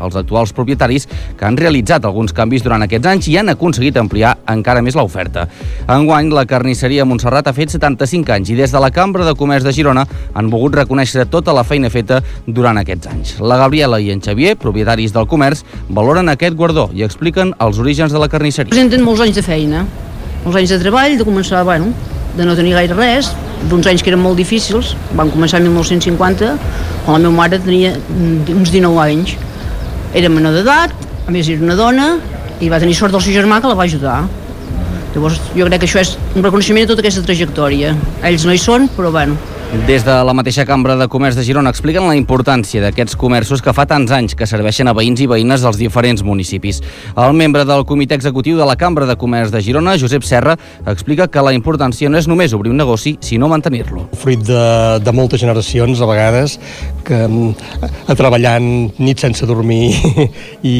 els actuals propietaris que han realitzat alguns canvis durant aquests anys i han aconseguit ampliar encara més l'oferta. Enguany, la carnisseria Montserrat ha fet setanta-cinc anys i des de la Cambra de Comerç de Girona han volgut reconèixer tota la feina feta durant aquests anys. La Gabriela i en Xavier, propietaris del comerç, valoren aquest guardó i expliquen els orígens de la carnisseria. Presenten molts anys de feina, molts anys de treball, de començar, bueno, de no tenir gaire res, d'uns anys que eren molt difícils. Van començar en mil nou-cents cinquanta, quan la meva mare tenia uns dinou anys. Era menor d'edat, a més era una dona, i va tenir sort del seu germà que la va ajudar. Llavors jo crec que això és un reconeixement de tota aquesta trajectòria. Ells no hi són, però bueno. Des de la mateixa Cambra de Comerç de Girona expliquen la importància d'aquests comerços que fa tants anys que serveixen a veïns i veïnes dels diferents municipis. El membre del comitè executiu de la Cambra de Comerç de Girona, Josep Serra, explica que la importància no és només obrir un negoci, sinó mantenir-lo. Fruit de, de moltes generacions, a vegades, que a treballant nit sense dormir i,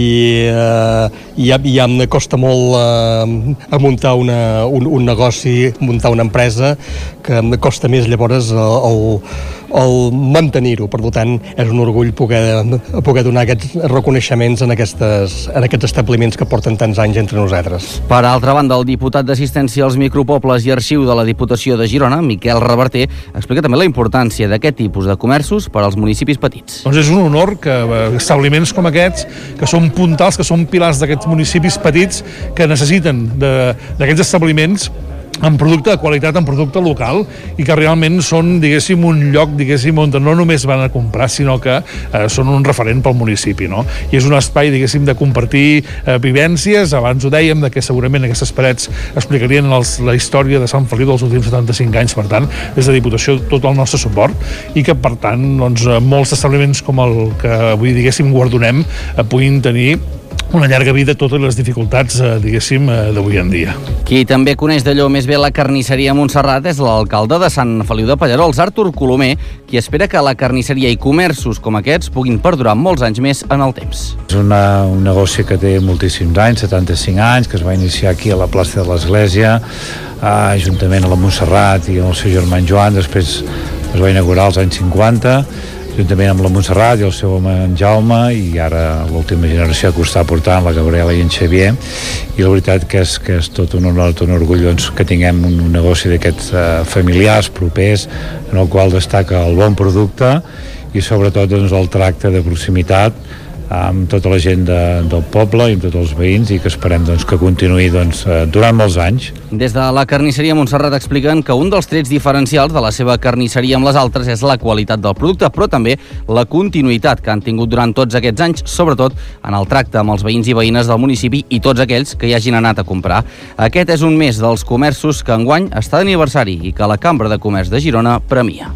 eh, i, ja, i ja em costa molt eh, a muntar una, un, un negoci, muntar una empresa, que em costa més llavors eh, el, el mantenir-ho. Per tant, és un orgull poder, poder donar aquests reconeixements en, aquestes, en aquests establiments que porten tants anys entre nosaltres. Per altra banda, el diputat d'assistència als micropobles i arxiu de la Diputació de Girona, Miquel Reverter, explica també la importància d'aquest tipus de comerços per als municipis petits. Doncs és un honor que establiments com aquests, que són puntals, que són pilars d'aquests municipis petits que necessiten d'aquests establiments en producte de qualitat, en producte local, i que realment són, diguéssim, un lloc, diguéssim, on no només van a comprar, sinó que eh, són un referent pel municipi, no? I és un espai, diguéssim, de compartir eh, vivències. Abans ho dèiem, de que segurament aquestes parets explicarien els, la història de Sant Feliu dels últims setanta-cinc anys. Per tant, des de Diputació tot el nostre suport, i que, per tant, doncs, molts establiments com el que avui, diguéssim, guardonem, eh, puguin tenir una llarga vida, totes les dificultats, eh, diguéssim, eh, d'avui en dia. Qui també coneix d'allò més bé la carnisseria Montserrat és l'alcalde de Sant Feliu de Pallerols, Artur Colomer, qui espera que la carnisseria i comerços com aquests puguin perdurar molts anys més en el temps. És una, un negoci que té moltíssims anys, setanta-cinc anys, que es va iniciar aquí a la plaça de l'Església, eh, juntament a la Montserrat i el seu germà Joan. Després es va inaugurar als anys cinquanta, juntament amb la Montserrat i el seu home en Jaume, i ara l'última generació que ho està portant, la Gabriela i en Xavier. I la veritat que és, que és tot un honor, tot un orgull, doncs, que tinguem un, un negoci d'aquests uh, familiars, propers, en el qual destaca el bon producte i sobretot, doncs, el tracte de proximitat amb tota la gent de, del poble i amb tots els veïns, i que esperem, doncs, que continuï, doncs, durant molts anys. Des de la carnisseria Montserrat expliquen que un dels trets diferencials de la seva carnisseria amb les altres és la qualitat del producte, però també la continuïtat que han tingut durant tots aquests anys, sobretot en el tracte amb els veïns i veïnes del municipi i tots aquells que hi hagin anat a comprar. Aquest és un més dels comerços que enguany està d'aniversari i que la Cambra de Comerç de Girona premia.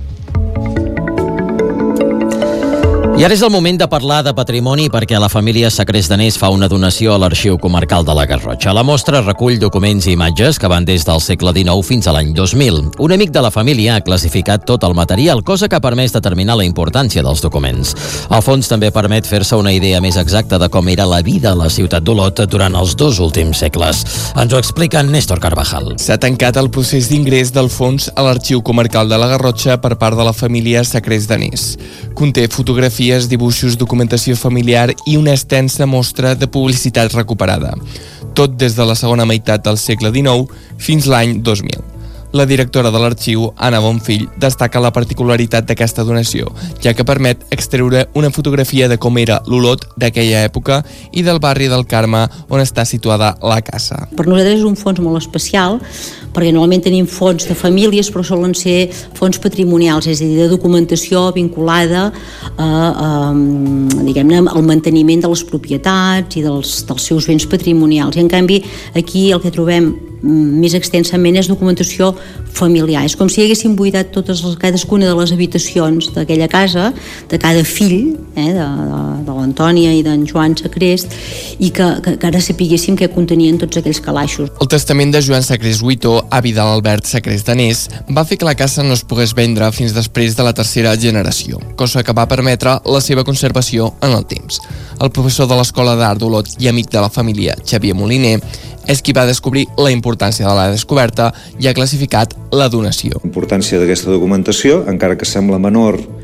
I ara és el moment de parlar de patrimoni, perquè la família Sacrés Danés fa una donació a l'Arxiu Comarcal de la Garrotxa. La mostra recull documents i imatges que van des del segle dinou fins a l'any dos mil. Un amic de la família ha classificat tot el material, cosa que ha permès determinar la importància dels documents. El fons també permet fer-se una idea més exacta de com era la vida a la ciutat d'Olot durant els dos últims segles. Ens ho explica Néstor Carvajal. S'ha tancat el procés d'ingrés del fons a l'Arxiu Comarcal de la Garrotxa per part de la família Sacrés Danés. Conté fotografies, dibuixos, documentació familiar i una extensa mostra de publicitat recuperada. Tot des de la segona meitat del segle dinou fins l'any dos mil. La directora de l'arxiu, Anna Bonfill, destaca la particularitat d'aquesta donació, ja que permet extreure una fotografia de com era l'Olot d'aquella època i del barri del Carme on està situada la casa. Per nosaltres és un fons molt especial, perquè normalment tenim fons de famílies, però solen ser fons patrimonials, és a dir, de documentació vinculada a, a, diguem-ne, al manteniment de les propietats i dels, dels seus béns patrimonials. I en canvi, aquí el que trobem més extensament és documentació familiar. És com si haguéssim buidat totes les, cadascuna de les habitacions d'aquella casa, de cada fill, eh, de, de, de l'Antònia i d'en Joan Sacrés, i que, que, que ara sapiguéssim què contenien tots aquells calaixos. El testament de Joan Sacrés Huitó, avi de l'Albert Sacrés Danés, va fer que la casa no es pogués vendre fins després de la tercera generació, cosa que va permetre la seva conservació en el temps. El professor de l'Escola d'Art d'Olot i amic de la família, Xavier Moliner, és qui va descobrir la importància de la descoberta i ha classificat la donació. La importància d'aquesta documentació, encara que sembla menor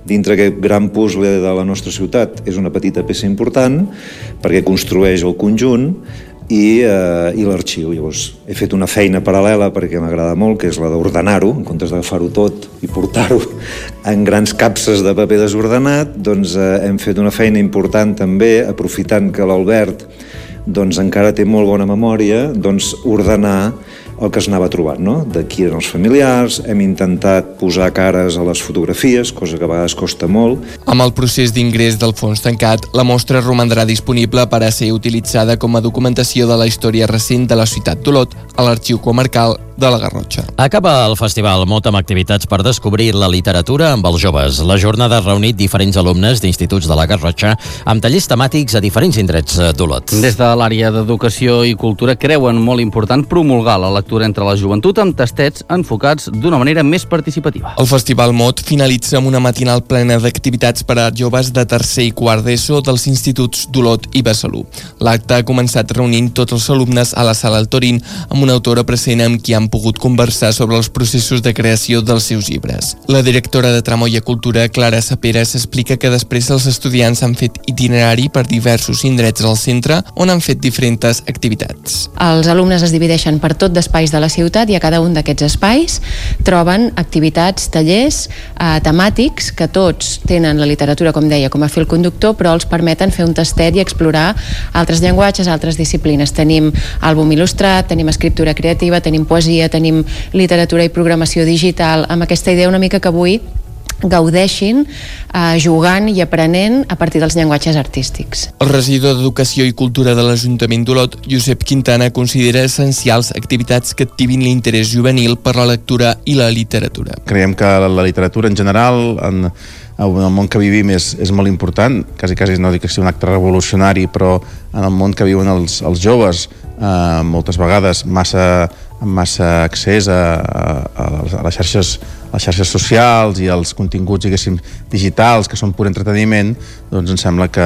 dintre aquest gran puzzle de la nostra ciutat és una petita peça important perquè construeix el conjunt i, eh, i l'arxiu. Llavors, he fet una feina paral·lela perquè m'agrada molt, que és la d'ordenar-ho, en comptes d'agafar-ho tot i portar-ho en grans capses de paper desordenat, doncs eh, hem fet una feina important també, aprofitant que l'Albert doncs, encara té molt bona memòria, doncs ordenar el que es anava trobant, no? De qui eren els familiars, hem intentat posar cares a les fotografies, cosa que a vegades costa molt. Amb el procés d'ingrés del fons tancat, la mostra romandrà disponible per a ser utilitzada com a documentació de la història recent de la ciutat d'Olot a l'Arxiu Comarcal de la Garrotxa. Acaba el festival Mot amb activitats per descobrir la literatura amb els joves. La jornada ha reunit diferents alumnes d'instituts de la Garrotxa amb tallers temàtics a diferents indrets d'Olot. Des de l'àrea d'Educació i Cultura creuen molt important promulgar la lectura entre la joventut amb tastets enfocats d'una manera més participativa. El Festival Mot finalitza amb una matinal plena d'activitats per a joves de tercer i quart d'ESO dels instituts d'Olot i Besalú. L'acte ha començat reunint tots els alumnes a la sala El Torín amb una autora present amb qui han pogut conversar sobre els processos de creació dels seus llibres. La directora de Tramoia Cultura, Clara Saperas, explica que després els estudiants han fet itinerari per diversos indrets al centre on han fet diferents activitats. Els alumnes es divideixen per tot d'espais de la ciutat i a cada un d'aquests espais troben activitats, tallers eh, temàtics que tots tenen la literatura, com deia, com a fil conductor, però els permeten fer un tastet i explorar altres llenguatges, altres disciplines. Tenim àlbum il·lustrat, tenim escriptura creativa, tenim poesia, tenim literatura i programació digital, amb aquesta idea una mica que avui gaudeixin eh, jugant i aprenent a partir dels llenguatges artístics. El regidor d'Educació i Cultura de l'Ajuntament d'Olot, Josep Quintana, considera essencials activitats que activin l'interès juvenil per la lectura i la literatura. Creiem que la literatura en general, en, en el món que vivim és, és molt important, quasi quasi no dic que sigui un acte revolucionari, però en el món que viuen els, els joves, eh, moltes vegades massa, massa accés a, a, a les xarxes a les xarxes socials i als continguts, diguéssim, digitals, que són pur entreteniment, doncs em sembla que,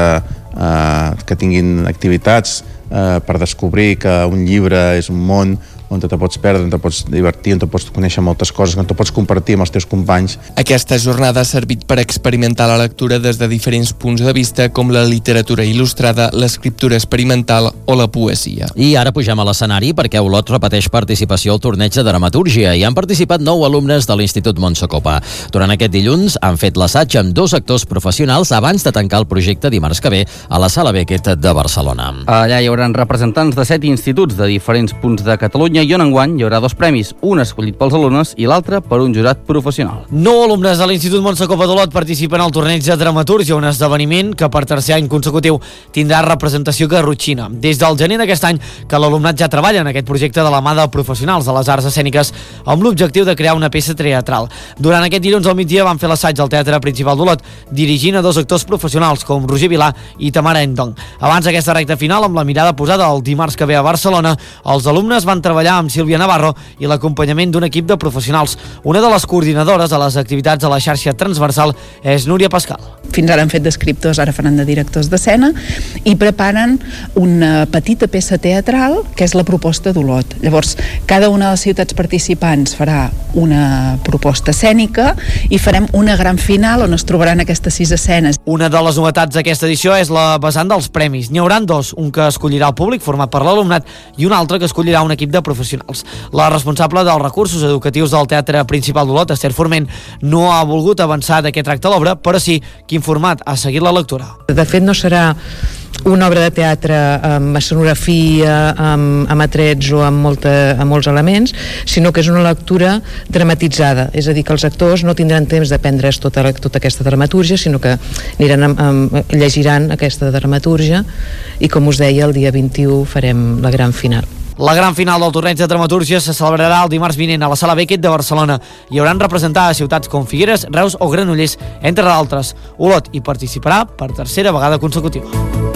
eh, que tinguin activitats eh, per descobrir que un llibre és un món on te pots perdre, on te pots divertir, on te pots conèixer moltes coses, on te pots compartir amb els teus companys. Aquesta jornada ha servit per experimentar la lectura des de diferents punts de vista, com la literatura il·lustrada, l'escriptura experimental o la poesia. I ara pugem a l'escenari perquè Olot repeteix participació al torneig de dramatúrgia i han participat nou alumnes de l'Institut Montsecopa. Durant aquest dilluns han fet l'assaig amb dos actors professionals abans de tancar el projecte dimarts que ve a la Sala Beckett de Barcelona. Allà hi haurà representants de set instituts de diferents punts de Catalunya i on enguany hi haurà dos premis, un escollit pels alumnes i l'altre per un jurat professional. Nou alumnes de l'Institut Montsecopa d'Olot participen al torneig de dramatúrgia, un esdeveniment que per tercer any consecutiu tindrà representació garrotxina. Des del gener d'aquest any que l'alumnat ja treballa en aquest projecte de la mà de professionals de les arts escèniques amb l'objectiu de crear una peça teatral. Durant aquest dilluns al migdia van fer l'assaig al Teatre Principal d'Olot, dirigint a dos actors professionals com Roger Vilà i Tamara Endong. Abans d'aquesta recta final, amb la mirada posada el dimarts que ve a Barcelona, els alumnes van treballar amb Sílvia Navarro i l'acompanyament d'un equip de professionals. Una de les coordinadores de les activitats de la xarxa transversal és Núria Pascal. Fins ara han fet d'escriptors, ara faran de directors d'escena i preparen una petita peça teatral que és la proposta d'Olot. Llavors, cada una de les ciutats participants farà una proposta escènica i farem una gran final on es trobaran aquestes sis escenes. Una de les novetats d'aquesta edició és la vessant dels premis. N'hi haurà dos, un que escollirà el públic format per l'alumnat i un altre que escollirà un equip de professionals. La responsable dels recursos educatius del Teatre Principal d'Olot, Esther Forment, no ha volgut avançar de què tracta l'obra, però sí quin format ha seguit la lectura. De fet, no serà una obra de teatre amb escenografia, amb, amb atrets o amb, molta, amb molts elements, sinó que és una lectura dramatitzada, és a dir, que els actors no tindran temps d'aprendre's tota, tota aquesta dramatúrgia, sinó que aniran amb, amb, llegiran aquesta dramatúrgia i, com us deia, el dia vint-i-u farem la gran final. La gran final del torneig de dramatúrgia se celebrarà el dimarts vinent a la Sala Beckett de Barcelona. Hi hauran representades ciutats com Figueres, Reus o Granollers, entre d'altres. Olot hi participarà per tercera vegada consecutiva.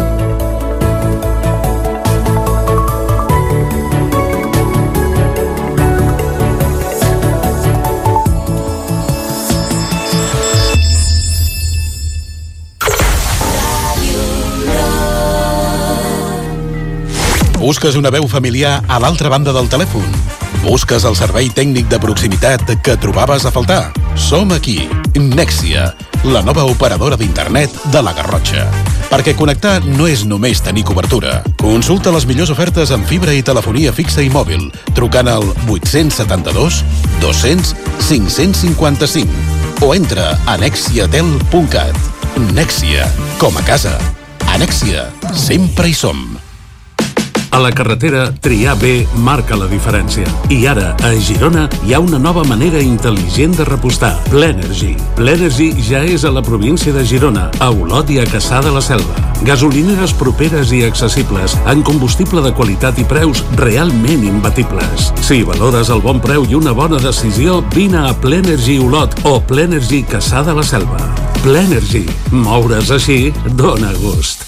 Busques una veu familiar a l'altra banda del telèfon? Busques el servei tècnic de proximitat que trobaves a faltar? Som aquí, Nexia, la nova operadora d'internet de la Garrotxa. Perquè connectar no és només tenir cobertura. Consulta les millors ofertes en fibra i telefonia fixa i mòbil, trucant al vuit set dos, dos-cents, cinc-cents cinquanta-cinc o entra a nexiatel punt cat. Nexia, com a casa. A Nexia, sempre hi som. A la carretera, triar bé marca la diferència. I ara, a Girona, hi ha una nova manera intel·ligent de repostar. Plenergy. Plenergy ja és a la província de Girona, a Olot i a Cassà de la Selva. Gasolineres properes i accessibles, amb combustible de qualitat i preus realment imbatibles. Si valores el bon preu i una bona decisió, vine a Plenergy Olot o Plenergy Cassà de la Selva. Plenergy. Moure's així dóna gust.